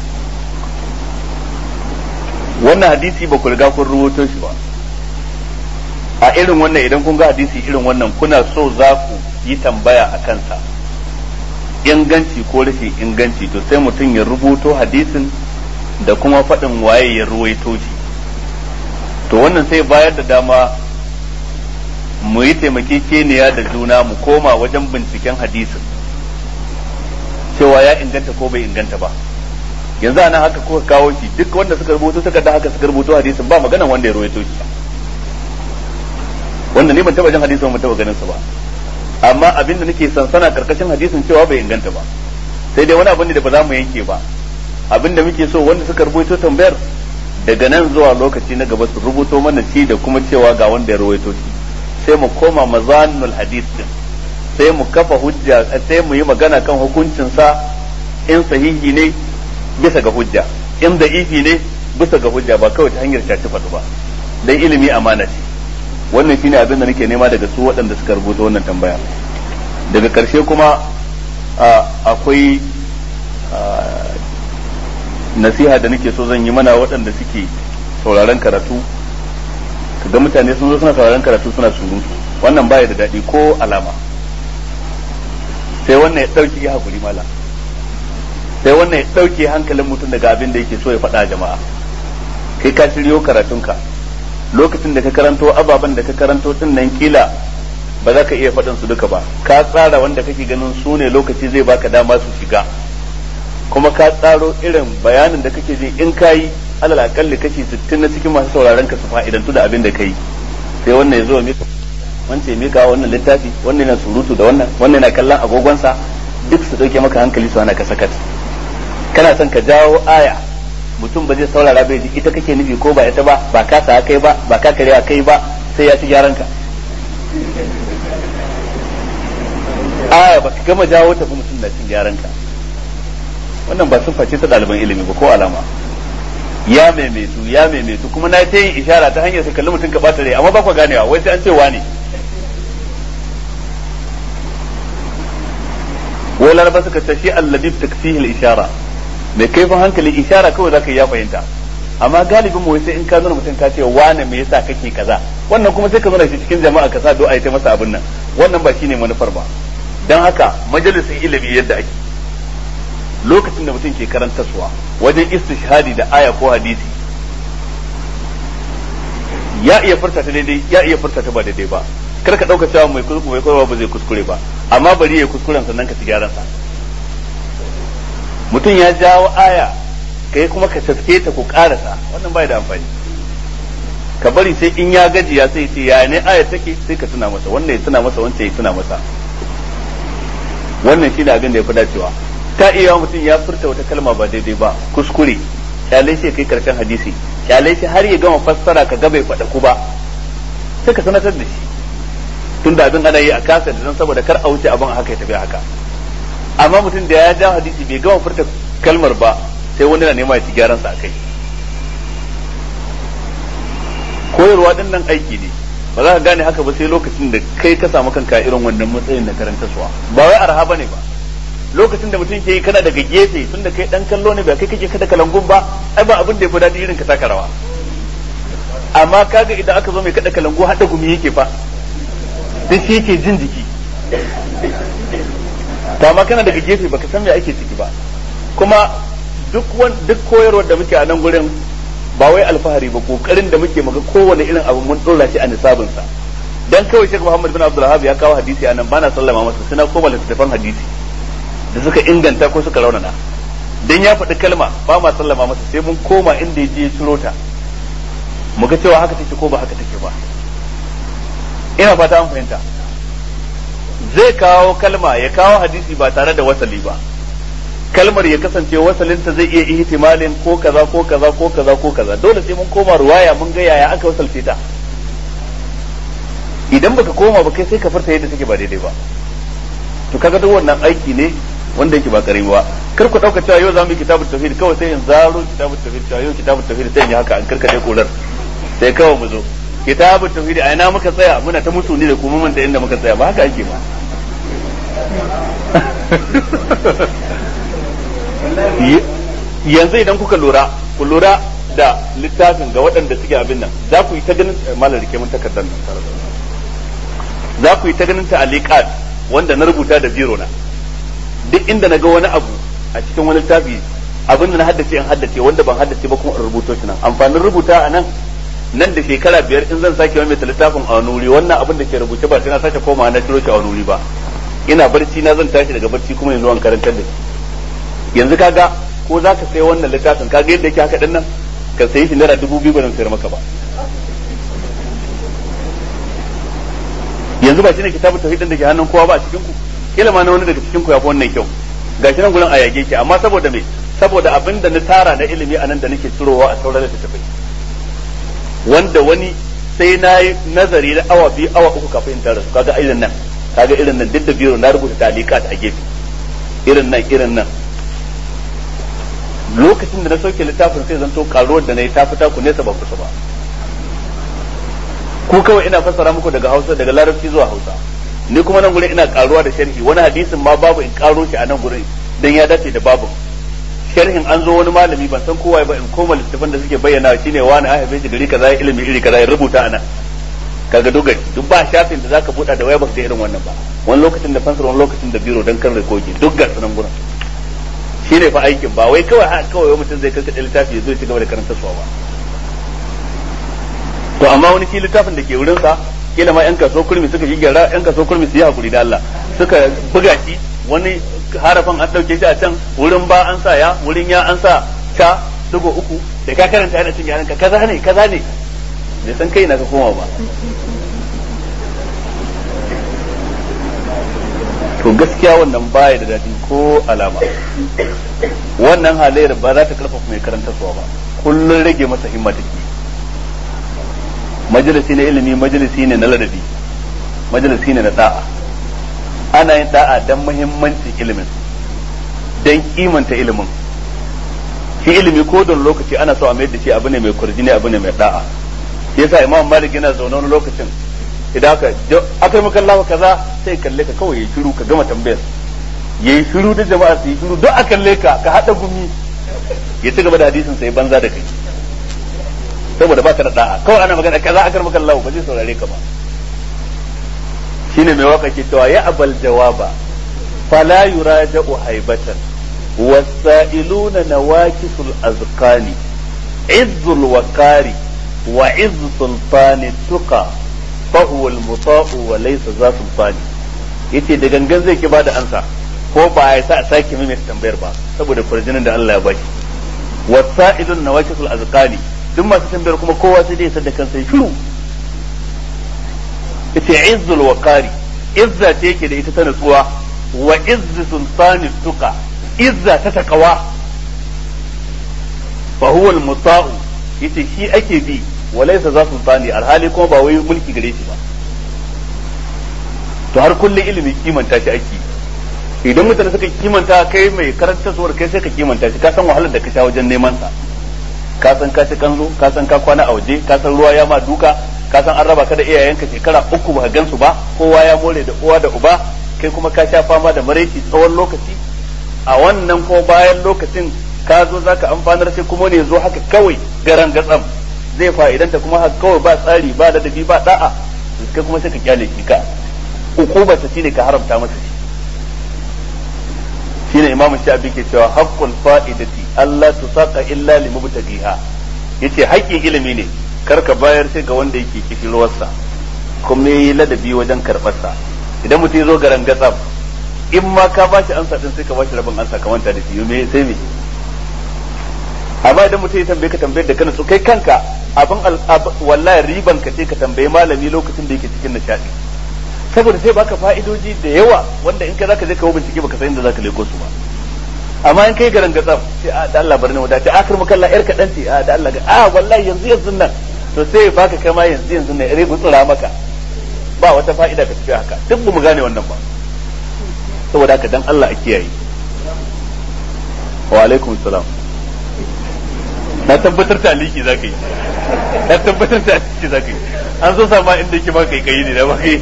wannan hadisi ba ku riga kun rubuto shi ba a irin wannan idan kun ga hadisi irin wannan kuna so za ku yi tambaya a kansa inganci ko rashin inganci to sai mutum ya rubuto hadisin da kuma faɗin waye ya ruwaito shi to wannan sai bayar da dama mu yi taimakekeniya da juna mu koma wajen binciken hadisin cewa ya inganta ko bai inganta ba yanzu ana haka kuka kawo shi duk wanda suka rubuto suka da haka suka rubuto hadisin ba maganan wanda ya ruwaito shi wanda ni ban taba jin hadisin ban taba ganin sa ba amma abin da nake sansana karkashin hadisin cewa bai inganta ba sai dai wani abin da ba za mu yanke ba abin da muke so wanda suka rubuto tambayar daga nan zuwa lokaci na gaba su rubuto mana shi da kuma cewa ga wanda ya ruwaito shi sai mu koma mazanul hadis din sai mu kafa hujja sai mu yi magana kan hukuncin sa in sahihi ne bisa ga hujja in da'ifi ne bisa ga hujja ba kawai ta hanyar shaci fadu ba dan ilimi amana ce wannan shine abin da nake nema daga su waɗanda suka rubuta wannan tambaya daga ƙarshe kuma akwai nasiha da nake so zan yi mana waɗanda suke sauraron karatu kaga mutane sun zo suna sauraron karatu suna surutu wannan baya da daɗi ko alama sai wannan ya ɗauki ya hakuri mala sai wannan ya ɗauke hankalin mutum daga abin da yake so ya faɗa jama'a kai ka shiryo karatunka lokacin da ka karanto ababen da ka karanto din nan kila ba za ka iya faɗin su duka ba ka tsara wanda kake ganin su ne lokaci zai baka dama su shiga kuma ka tsaro irin bayanin da kake ji in kayi alal akalli kashi sittin na cikin masu sauraron ka su fa'idantu da abin da kai sai wannan ya zo mika wance ya mika wannan littafi wannan yana surutu da wannan wannan yana kallon agogonsa duk su dauke maka hankali su hana ka sakat kana son ka jawo aya mutum ba zai saurara bai ji ita kake nufi ko ba ita ba ba ka sa kai ba ba ka kare kai ba sai ya ci gyaran ka aya ba ka gama jawo ta ba mutum na cin gyaran ka wannan ba sun face ta ɗaliban ilimi ba ko alama ya maimaitu ya maimaitu kuma na ta yin ishara ta hanyar sai kalli mutum ka bata rai amma ba ku ganewa wai sai an ce wani wai laraba suka ce shi alladif takfihi al-ishara mai kaifin hankali ishara kawai zaka yi ya fahimta amma galibin mu sai in ka nuna mutum ka ce wane me yasa kake kaza wannan kuma sai ka nuna shi cikin jama'a ka sa du'a ta masa abin nan wannan ba shine manufar ba dan haka majalisin ilimi yadda ake lokacin da mutum ke karantarwa wajen istishhadi da aya ko hadisi ya iya furta ta daidai ya iya furta ta ba daidai ba kar ka dauka cewa mai kuskure mai kowa ba zai kuskure ba amma bari ya kuskuren sannan ka ci gyaran sa mutum ya jawo aya kai kuma ka taske ta ku karasa wannan bai da amfani ka bari sai in ya gajiya sai ce ya ne aya take sai ka tuna masa wannan ya tuna masa wancan ya tuna masa wannan shine abin da ya fi dacewa ta iya mutum ya furta wata kalma ba daidai ba kuskure kyalai shi kai karshen hadisi kyalai shi har ya gama fassara ka ga bai faɗa ku ba sai ka sanatar da shi tunda abin ana yi a kasa da dan saboda kar a wuce abin haka ya tafi haka amma mutum da ya ja hadisi bai gama furta kalmar ba sai wani na nema ya ci gyaran sa akai koyarwa din nan aiki ne ba za ka gane haka ba sai lokacin da kai ka samu kanka irin wannan matsayin na karanta suwa ba wai arha bane ba lokacin da mutum ke yi kana daga gefe tunda kai dan kallo ne ba kai kake kada kalangun ba ai ba abin da yafi dadi irin ka taka rawa amma kaga idan aka zo mai kada kalangu hada gumi yake fa sai shi yake jin jiki to amma kana daga gefe baka san me ake ciki ba kuma duk duk koyarwar da muke a nan gurin ba wai alfahari ba kokarin da muke muga kowane irin abu mun dora shi a nisabin sa dan kawai Sheikh Muhammad bin Abdul Wahhab ya kawo hadisi anan bana sallama masa suna koma littafin hadisi da suka inganta ko suka raunana dan ya faɗi kalma ba ma sallama masa sai mun koma inda ya je ya ciro ta mu ga cewa haka take ko ba haka take ba ina fata an fahimta zai kawo kalma ya kawo hadisi ba tare da wasali ba kalmar ya kasance wasalinta zai iya ihtimalin ko kaza ko kaza ko kaza ko kaza dole sai mun koma ruwaya mun ga yaya aka wasalce ta idan baka koma ba kai sai ka farta yadda take ba daidai ba to kaga duk wannan aiki ne wanda yake ba karami ba kar ku dauka cewa yau zamu yi kitabut tauhid kawai sai in zaro kitabut tauhid cewa yau kitabut tauhid sai in yi haka an karkade kurar sai kawai mu zo kitabut tauhid a ina muka tsaya muna ta musu ne da kuma mun da inda muka tsaya ba haka ake ba yanzu idan kuka lura ku lura da littafin ga waɗanda suke abin nan za ku yi ta ganin malar rike mun takardar nan za ku yi ta ganin ta'aliqat wanda na rubuta da biro na duk inda na ga wani abu a cikin wani littafi abin da na haddace in haddace wanda ban haddace ba kuma in rubuto shi nan amfanin rubuta a nan nan da shekara biyar in zan sake wani littafin a wani wuri wannan abin da ke rubuce ba sai na sake komawa na ciro shi a wani wuri ba ina barci na zan tashi daga barci kuma yanzu an karantar da shi yanzu kaga ko za ka sai wannan littafin kaga yadda yake haka din nan ka sayi shi naira dubu biyu ba zan sayar maka ba yanzu ba shine kitabut tauhid din da ke hannun kowa ba a cikin ku kila ma na wani daga cikin ku ya fi wannan kyau gashi nan gurin a yage ki amma saboda me saboda abin da na tara na ilimi anan da nake tsirowa a sauran littattafai wanda wani sai na yi nazari na awa biyu awa uku kafin in tara su kaga irin nan kaga irin nan duk da biro na rubuta talikat a gefe irin nan irin nan lokacin da na sauke littafin sai zanto karuwar da na yi ta fita ku nesa ba kusa ba ku kawai ina fassara muku daga Hausa daga Larabci zuwa Hausa ni kuma nan gurin ina karuwa da sharhi wani hadisin ma babu in karo shi a nan gurin dan ya dace da babu sharhin an zo wani malami ban san kowa ba in koma littafin da suke bayyana shine wani a haife shi gari kaza ya ilimi iri kaza ya rubuta anan kaga dogari duk ba shafin da zaka buɗa da waya baka da irin wannan ba wani lokacin da fansar wani lokacin da biro dan kan rikoki duk ga sanan gurin shine fa aikin ba wai kawai ha kawai mutum zai karkade littafi ya zo ya ci gaba da karanta suwa ba to amma wani shi littafin da ke wurin sa kila ma yan kaso kurmi suka yi gyara yan kaso kurmi su yi hakuri da Allah suka buga shi wani harafin an dauke shi a can, wurin ba an sa ya, wurin ya an sa ta dugo uku, da ka karanta yana cin yaran ka kaza ne kaza ne bai san kai na ka koma ba. To gaskiya wannan baya da daɗi ko alama. Wannan halayyar ba za ta karfafa mai karanta suwa ba, kullum rage masa himma take. Majalisi na ilimi majalisi ne na ladabi, majalisi ne na da'a. Ana yin da'a don muhimmancin ilimin, don kimanta ilimin. Shi ilimi ko don lokaci ana so a mayar da shi abu ne mai kurjini, abu ne mai da'a. Yasa Imam Malik yana zaune wani lokacin idan aka aka yi maka Allah kaza sai kalle ka kawai yayi shiru ka gama tambayar, yayi shiru da jama'a su yi shiru duk aka kalle ka ka hada gumi ya ci gaba da hadisin sai banza da kai saboda baka da da'a. Kawai ana magana kaza aka maka Allah ba zai saurare ka ba. Shine mai waka ke cewa ya abal jawaba fala yuraja'u haibatan wasailuna nawakisul azqani izzul waqari wa izzu sultani tuqa fahuwa al-muta'u wa laysa za sultani. Yace da gangan zai ki bada ansa ko ba ya sa sake mai tambayar ba saboda kurjinin da Allah ya baki. Wasa'idun nawakisul azqani, duk masu tambayar kuma kowa sai dai sadda kansa ya shiru. Yace izzul waqari, izza ce yake da ita ta nutsuwa, wa izzu sultani tuqa, izza ta takawa. Fahuwa al-muta'u, yace shi ake bi walaysa za su tsani alhali kuma ba wai mulki gare shi ba. To har kullum ilimi kimanta shi ake. Idan mutane suka kimanta kai mai karanta suwar kai sai ka kimanta shi, ka san wahalar da ka sha wajen neman sa, ka san ka ci kanzo, ka san ka kwana a waje, ka san ruwa ya ma duka, ka san an raba ka da iyayenka shekara uku ba gan su ba, kowa ya more da uwa da uba, kai kuma ka sha fama da maraici tsawon lokaci. A wannan ko bayan lokacin ka zo zaka amfanar sai kuma ne zo haka kawai garan gatsam zai fa'idanta kuma haka kawai ba tsari ba ladabi ba da'a, kai kuma sai ka kyale shi ka ukubar ta shine ka haramta masa shi. Shine Imam Shafi ke cewa haqqul fa'idati Allah tusaqa illa limubtaghiha, yace haƙƙin ilimi ne kar ka bayar sai ga wanda yake kishirwarsa kuma yayi ladabi wajen karɓar sa. Idan mutum ya zo garan gatsam in ma ka bashi ansa din sai ka bashi rabin ansa ka manta da shi me sai me. Amma idan mutum ya tambaye ka tambayar da kana so kai kanka abin wallahi riban ka ce ka tambaye malami lokacin da yake cikin nishadi, saboda sai baka fa'idoji da yawa wanda in ka zaka je ka bincike baka san inda zaka leko su ba. Amma in kai garan gatsam sai a da Allah barni wadata akar maka Allah yar kadan ce a da Allah ga a wallahi yanzu yanzu nan to sai baka kai ma yanzu yanzu ne rai gutsura maka ba wata fa'ida ka tafi haka, duk mu gane wannan ba. Saboda haka dan Allah a kiyaye. Wa alaikum salam. Na tabbatar ta aliki za ka yi, na tabbatar ta aliki za ka yi, an so sama inda yake ba kai kai ne da ba kai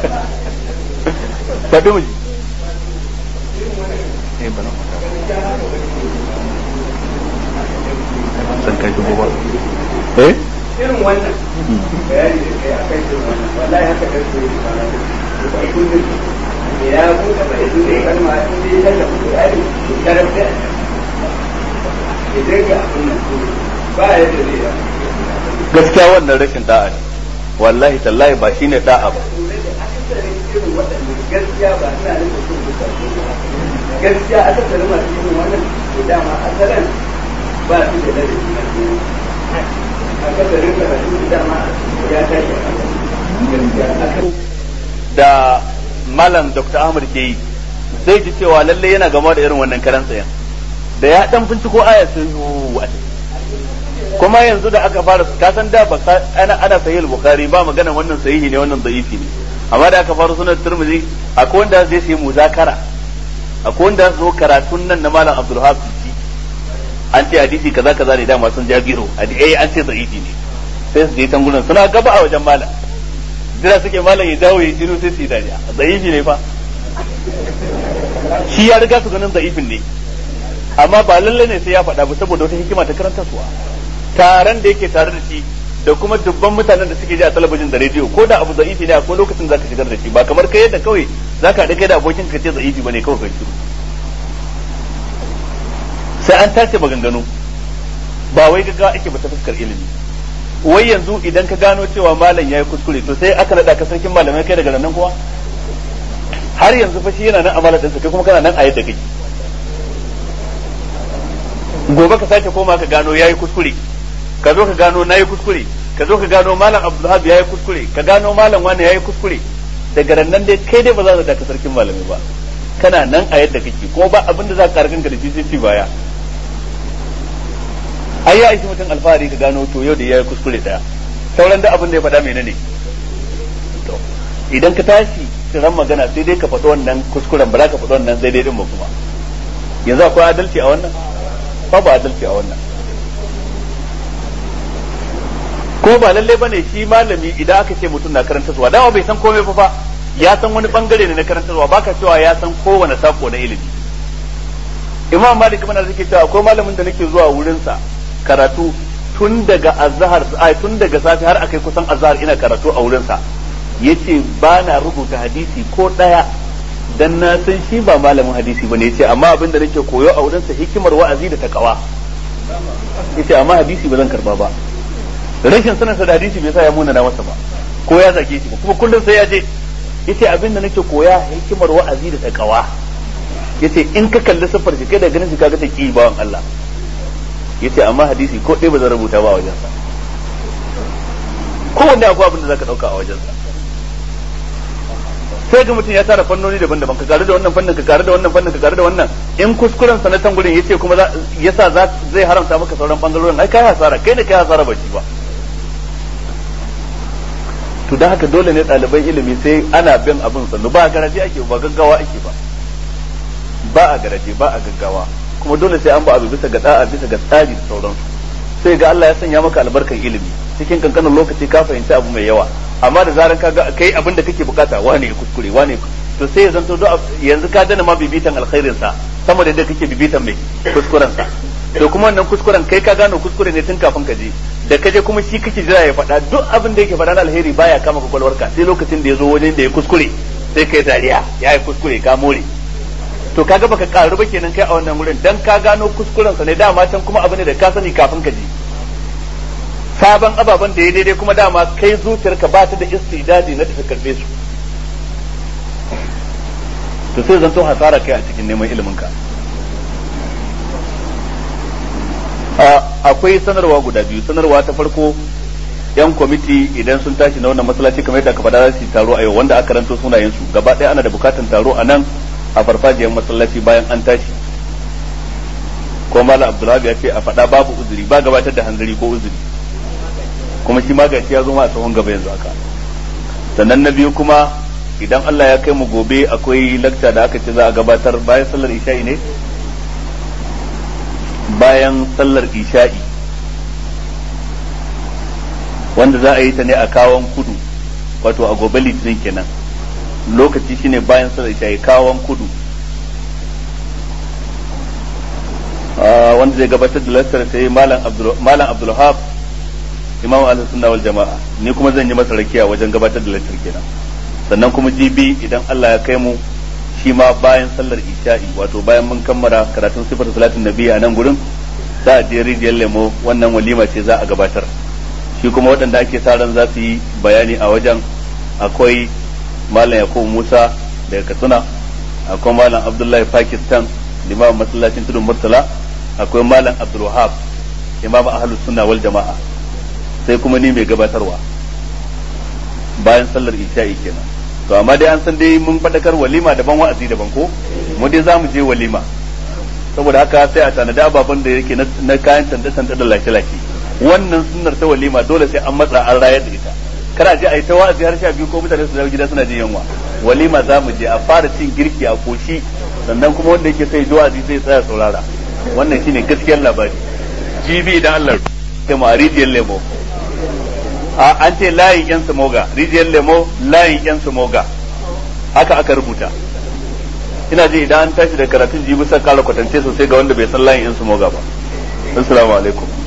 tabi mu san kai ko ba eh irin wannan bayani da kai akai irin wannan wallahi haka kai ko ba kullum ya buka bai dole kalma in dai da Qur'ani karanta idan ga ba ya da gaskiya wannan rashin da'a ne wallahi tallahi ba shine da'a ba. Gaskiya ba ina da gaskiya aka tsare ma cikin wannan dama asalan ba su da dare aka tsare ka dama ya tashi da malam Doctor Ahmad ke yi zai ji cewa lalle yana gama da irin wannan karan tsayan da ya dan binciko aya sai kuma yanzu da aka fara ka san da ana ana sahih bukhari ba magana wannan sahihi ne wannan da'ifi ne, amma da aka fara sunan Tirmidhi akwai wanda zai yi muzakara, akwai wanda zo karatun nan na malam Abdul Hafiz an ce hadisi kaza kaza ne dama sun jagiro eh an ce da'ifi ne sai su je tangulan suna gaba a wajen malam jira suke malam ya dawo ya jiro sai su yi dariya da'ifi ne fa shi ya riga su ganin da'ifin ne, amma ba lalle ne sai ya faɗa ba saboda wata hikima ta karanta suwa taron da yake tare da shi da kuma dubban mutanen da suke ji a talabijin da rediyo ko da abu za'ifi ne akwai lokacin zaka shigar da shi ba kamar kai yadda kawai zaka haɗa kai da abokin ka ce za'ifi bane kawai kai shiru sai an tace maganganu ba wai gaggawa ake ba ta fuskar ilimi. Wai yanzu idan ka gano cewa malam yayi kuskure to sai aka nada ka sarkin malamai kai daga nan kuwa har yanzu fa shi yana nan amala ɗinsa kai kuma kana nan a yadda kake gobe ka sake koma ka gano yayi kuskure ka zo ka gano nayi kuskure ka zo ka gano malam Abdulhab yayi kuskure ka gano malam wani yayi kuskure daga rannan dai kai dai ba za ka daka sarkin malami ba kana nan a yadda kake ko ba abin da za ka karkan ka da shi sai baya ai ya ishi mutum alfahari ka gano to yau da yayi kuskure daya sauran da abin da ya faɗa menene to idan ka tashi ran magana sai dai ka faɗi wannan kuskuren ba za ka faɗi wannan sai dai din ba kuma yanzu akwai adalci a wannan babu adalci a wannan ko ba lalle bane shi malami idan aka ce mutum na karantarwa dama bai san komai fa fa ya san wani bangare ne na karantarwa baka cewa ya san kowane sako na ilimi imam malik ibn anas yake cewa akwai malamin da nake zuwa wurin sa karatu tun daga azhar ai tun daga safi har akai kusan azhar ina karatu a wurin sa yace ba na rubuta hadisi ko daya dan na san shi ba malamin hadisi bane yace amma abin da nake koyo a wurin sa hikimar wa'azi da takawa yace amma hadisi ba zan karba ba rashin sanin sa da hadisi bai sa ya muna na masa ba ko ya zage shi kuma kullum sai ya je yace abin da nake koya hikimar wa'azi da takawa yace in ka kalli sifar shi kai da ganin shi kaga ta ki bawan Allah yace amma hadisi ko dai ba zan rubuta ba a wajen sa ko wanda akwai abin da zaka dauka a wajen sa sai ga mutum ya tara fannoni daban-daban ka karu da wannan fannin ka karu da wannan fannin ka karu da wannan in kuskuren sanatan gurin yace kuma yasa zai haramta maka sauran bangarorin ai kai hasara kai ne kai hasara ba shi ba to da haka dole ne ɗaliban ilimi sai ana bin abin sannu ba a garaje ake ba gaggawa ake ba ba a garaje ba a gaggawa kuma dole sai an ba abu bisa ga da'a bisa ga tsari da sauransu sai ga Allah ya sanya maka albarkar ilimi cikin kankanin lokaci ka fahimci abu mai yawa amma da zaran ka ga kai abin da kake bukata wane ya kuskure wane to sai ya zanto yanzu ka dana ma bibitan alkhairin sa sama da yadda kake bibitan mai kuskuren sa to kuma wannan kuskuren kai ka gano kuskure ne tun kafin ka je da kaje kuma shi kake jira ya faɗa duk abin da yake faɗa na alheri baya kama kwakwalwarka sai lokacin da ya zo wajen da ya kuskure sai kai dariya ya yi kuskure ka more to kaga baka karu ba kenan kai a wannan wurin dan ka gano kuskuren sa ne dama can kuma abu ne da ka sani kafin ka je sabon ababen da ya daidai kuma dama kai zuciyarka ba ta da istidadi na ta karbe su to sai zanto hasara kai a cikin neman ilimin ka akwai sanarwa guda biyu sanarwa ta farko yan kwamiti idan sun tashi na wannan masallaci kamar yadda aka faɗa za su yi taro a yau wanda aka ranto sunayen su gaba ɗaya ana da bukatan taro a nan a farfajiyar masallaci bayan an tashi ko malam abdullahi ya ce a faɗa babu uzuri ba gabatar da hanzari ko uzuri kuma shi ma gashi ya zo ma a tsohon gaba yanzu haka sannan na biyu kuma idan Allah ya kai mu gobe akwai lakta da aka ce za a gabatar bayan sallar isha'i ne bayan sallar isha'i wanda za a yi ta ne a kawon kudu wato a gobe litinin kenan lokaci shine bayan sallar isha'i kawon kudu wanda zai gabatar da laktar sai malam abdulhab imam al-sunna wal jama'a ni kuma zan yi masa rakiya wajen gabatar da lakcar kenan sannan kuma jibi idan Allah ya kai mu shi ma bayan sallar isha'i wato bayan mun kammara karatun sifar salatin nabi a nan gurin za a je rijiyar lemo wannan walima ce za a gabatar shi kuma waɗanda ake sa ran za su yi bayani a wajen akwai malam yakubu musa daga katsina akwai malam abdullahi pakistan imam masallacin tudun murtala akwai malam abdul wahab imam ahlus sunna wal jama'a sai kuma ni mai gabatarwa bayan sallar isha'i kenan to amma dai an san dai mun fadakar walima daban wa'azi daban ko mu dai zamu je walima saboda haka sai a tanada ababen da yake na kayan tanda-tanda da lashe-lashe wannan sunnar ta walima dole sai an matsa an rayar da ita kada je a yi ta wa'azi har sha biyu ko mutane su dawo gida suna jin yunwa walima za mu je a fara cin girki a koshi sannan kuma wanda yake sai wa'azi zai tsaya saurara wannan shine gaskiyar labari jibi idan Allah ya mu a rijiyar lemo an ce layin yan samoga rijiyar lemo layin yan samoga haka aka rubuta ina ji idan an tashi da karatun jibi sai kara kwatance sosai ga wanda bai san layin yan samoga ba assalamu alaikum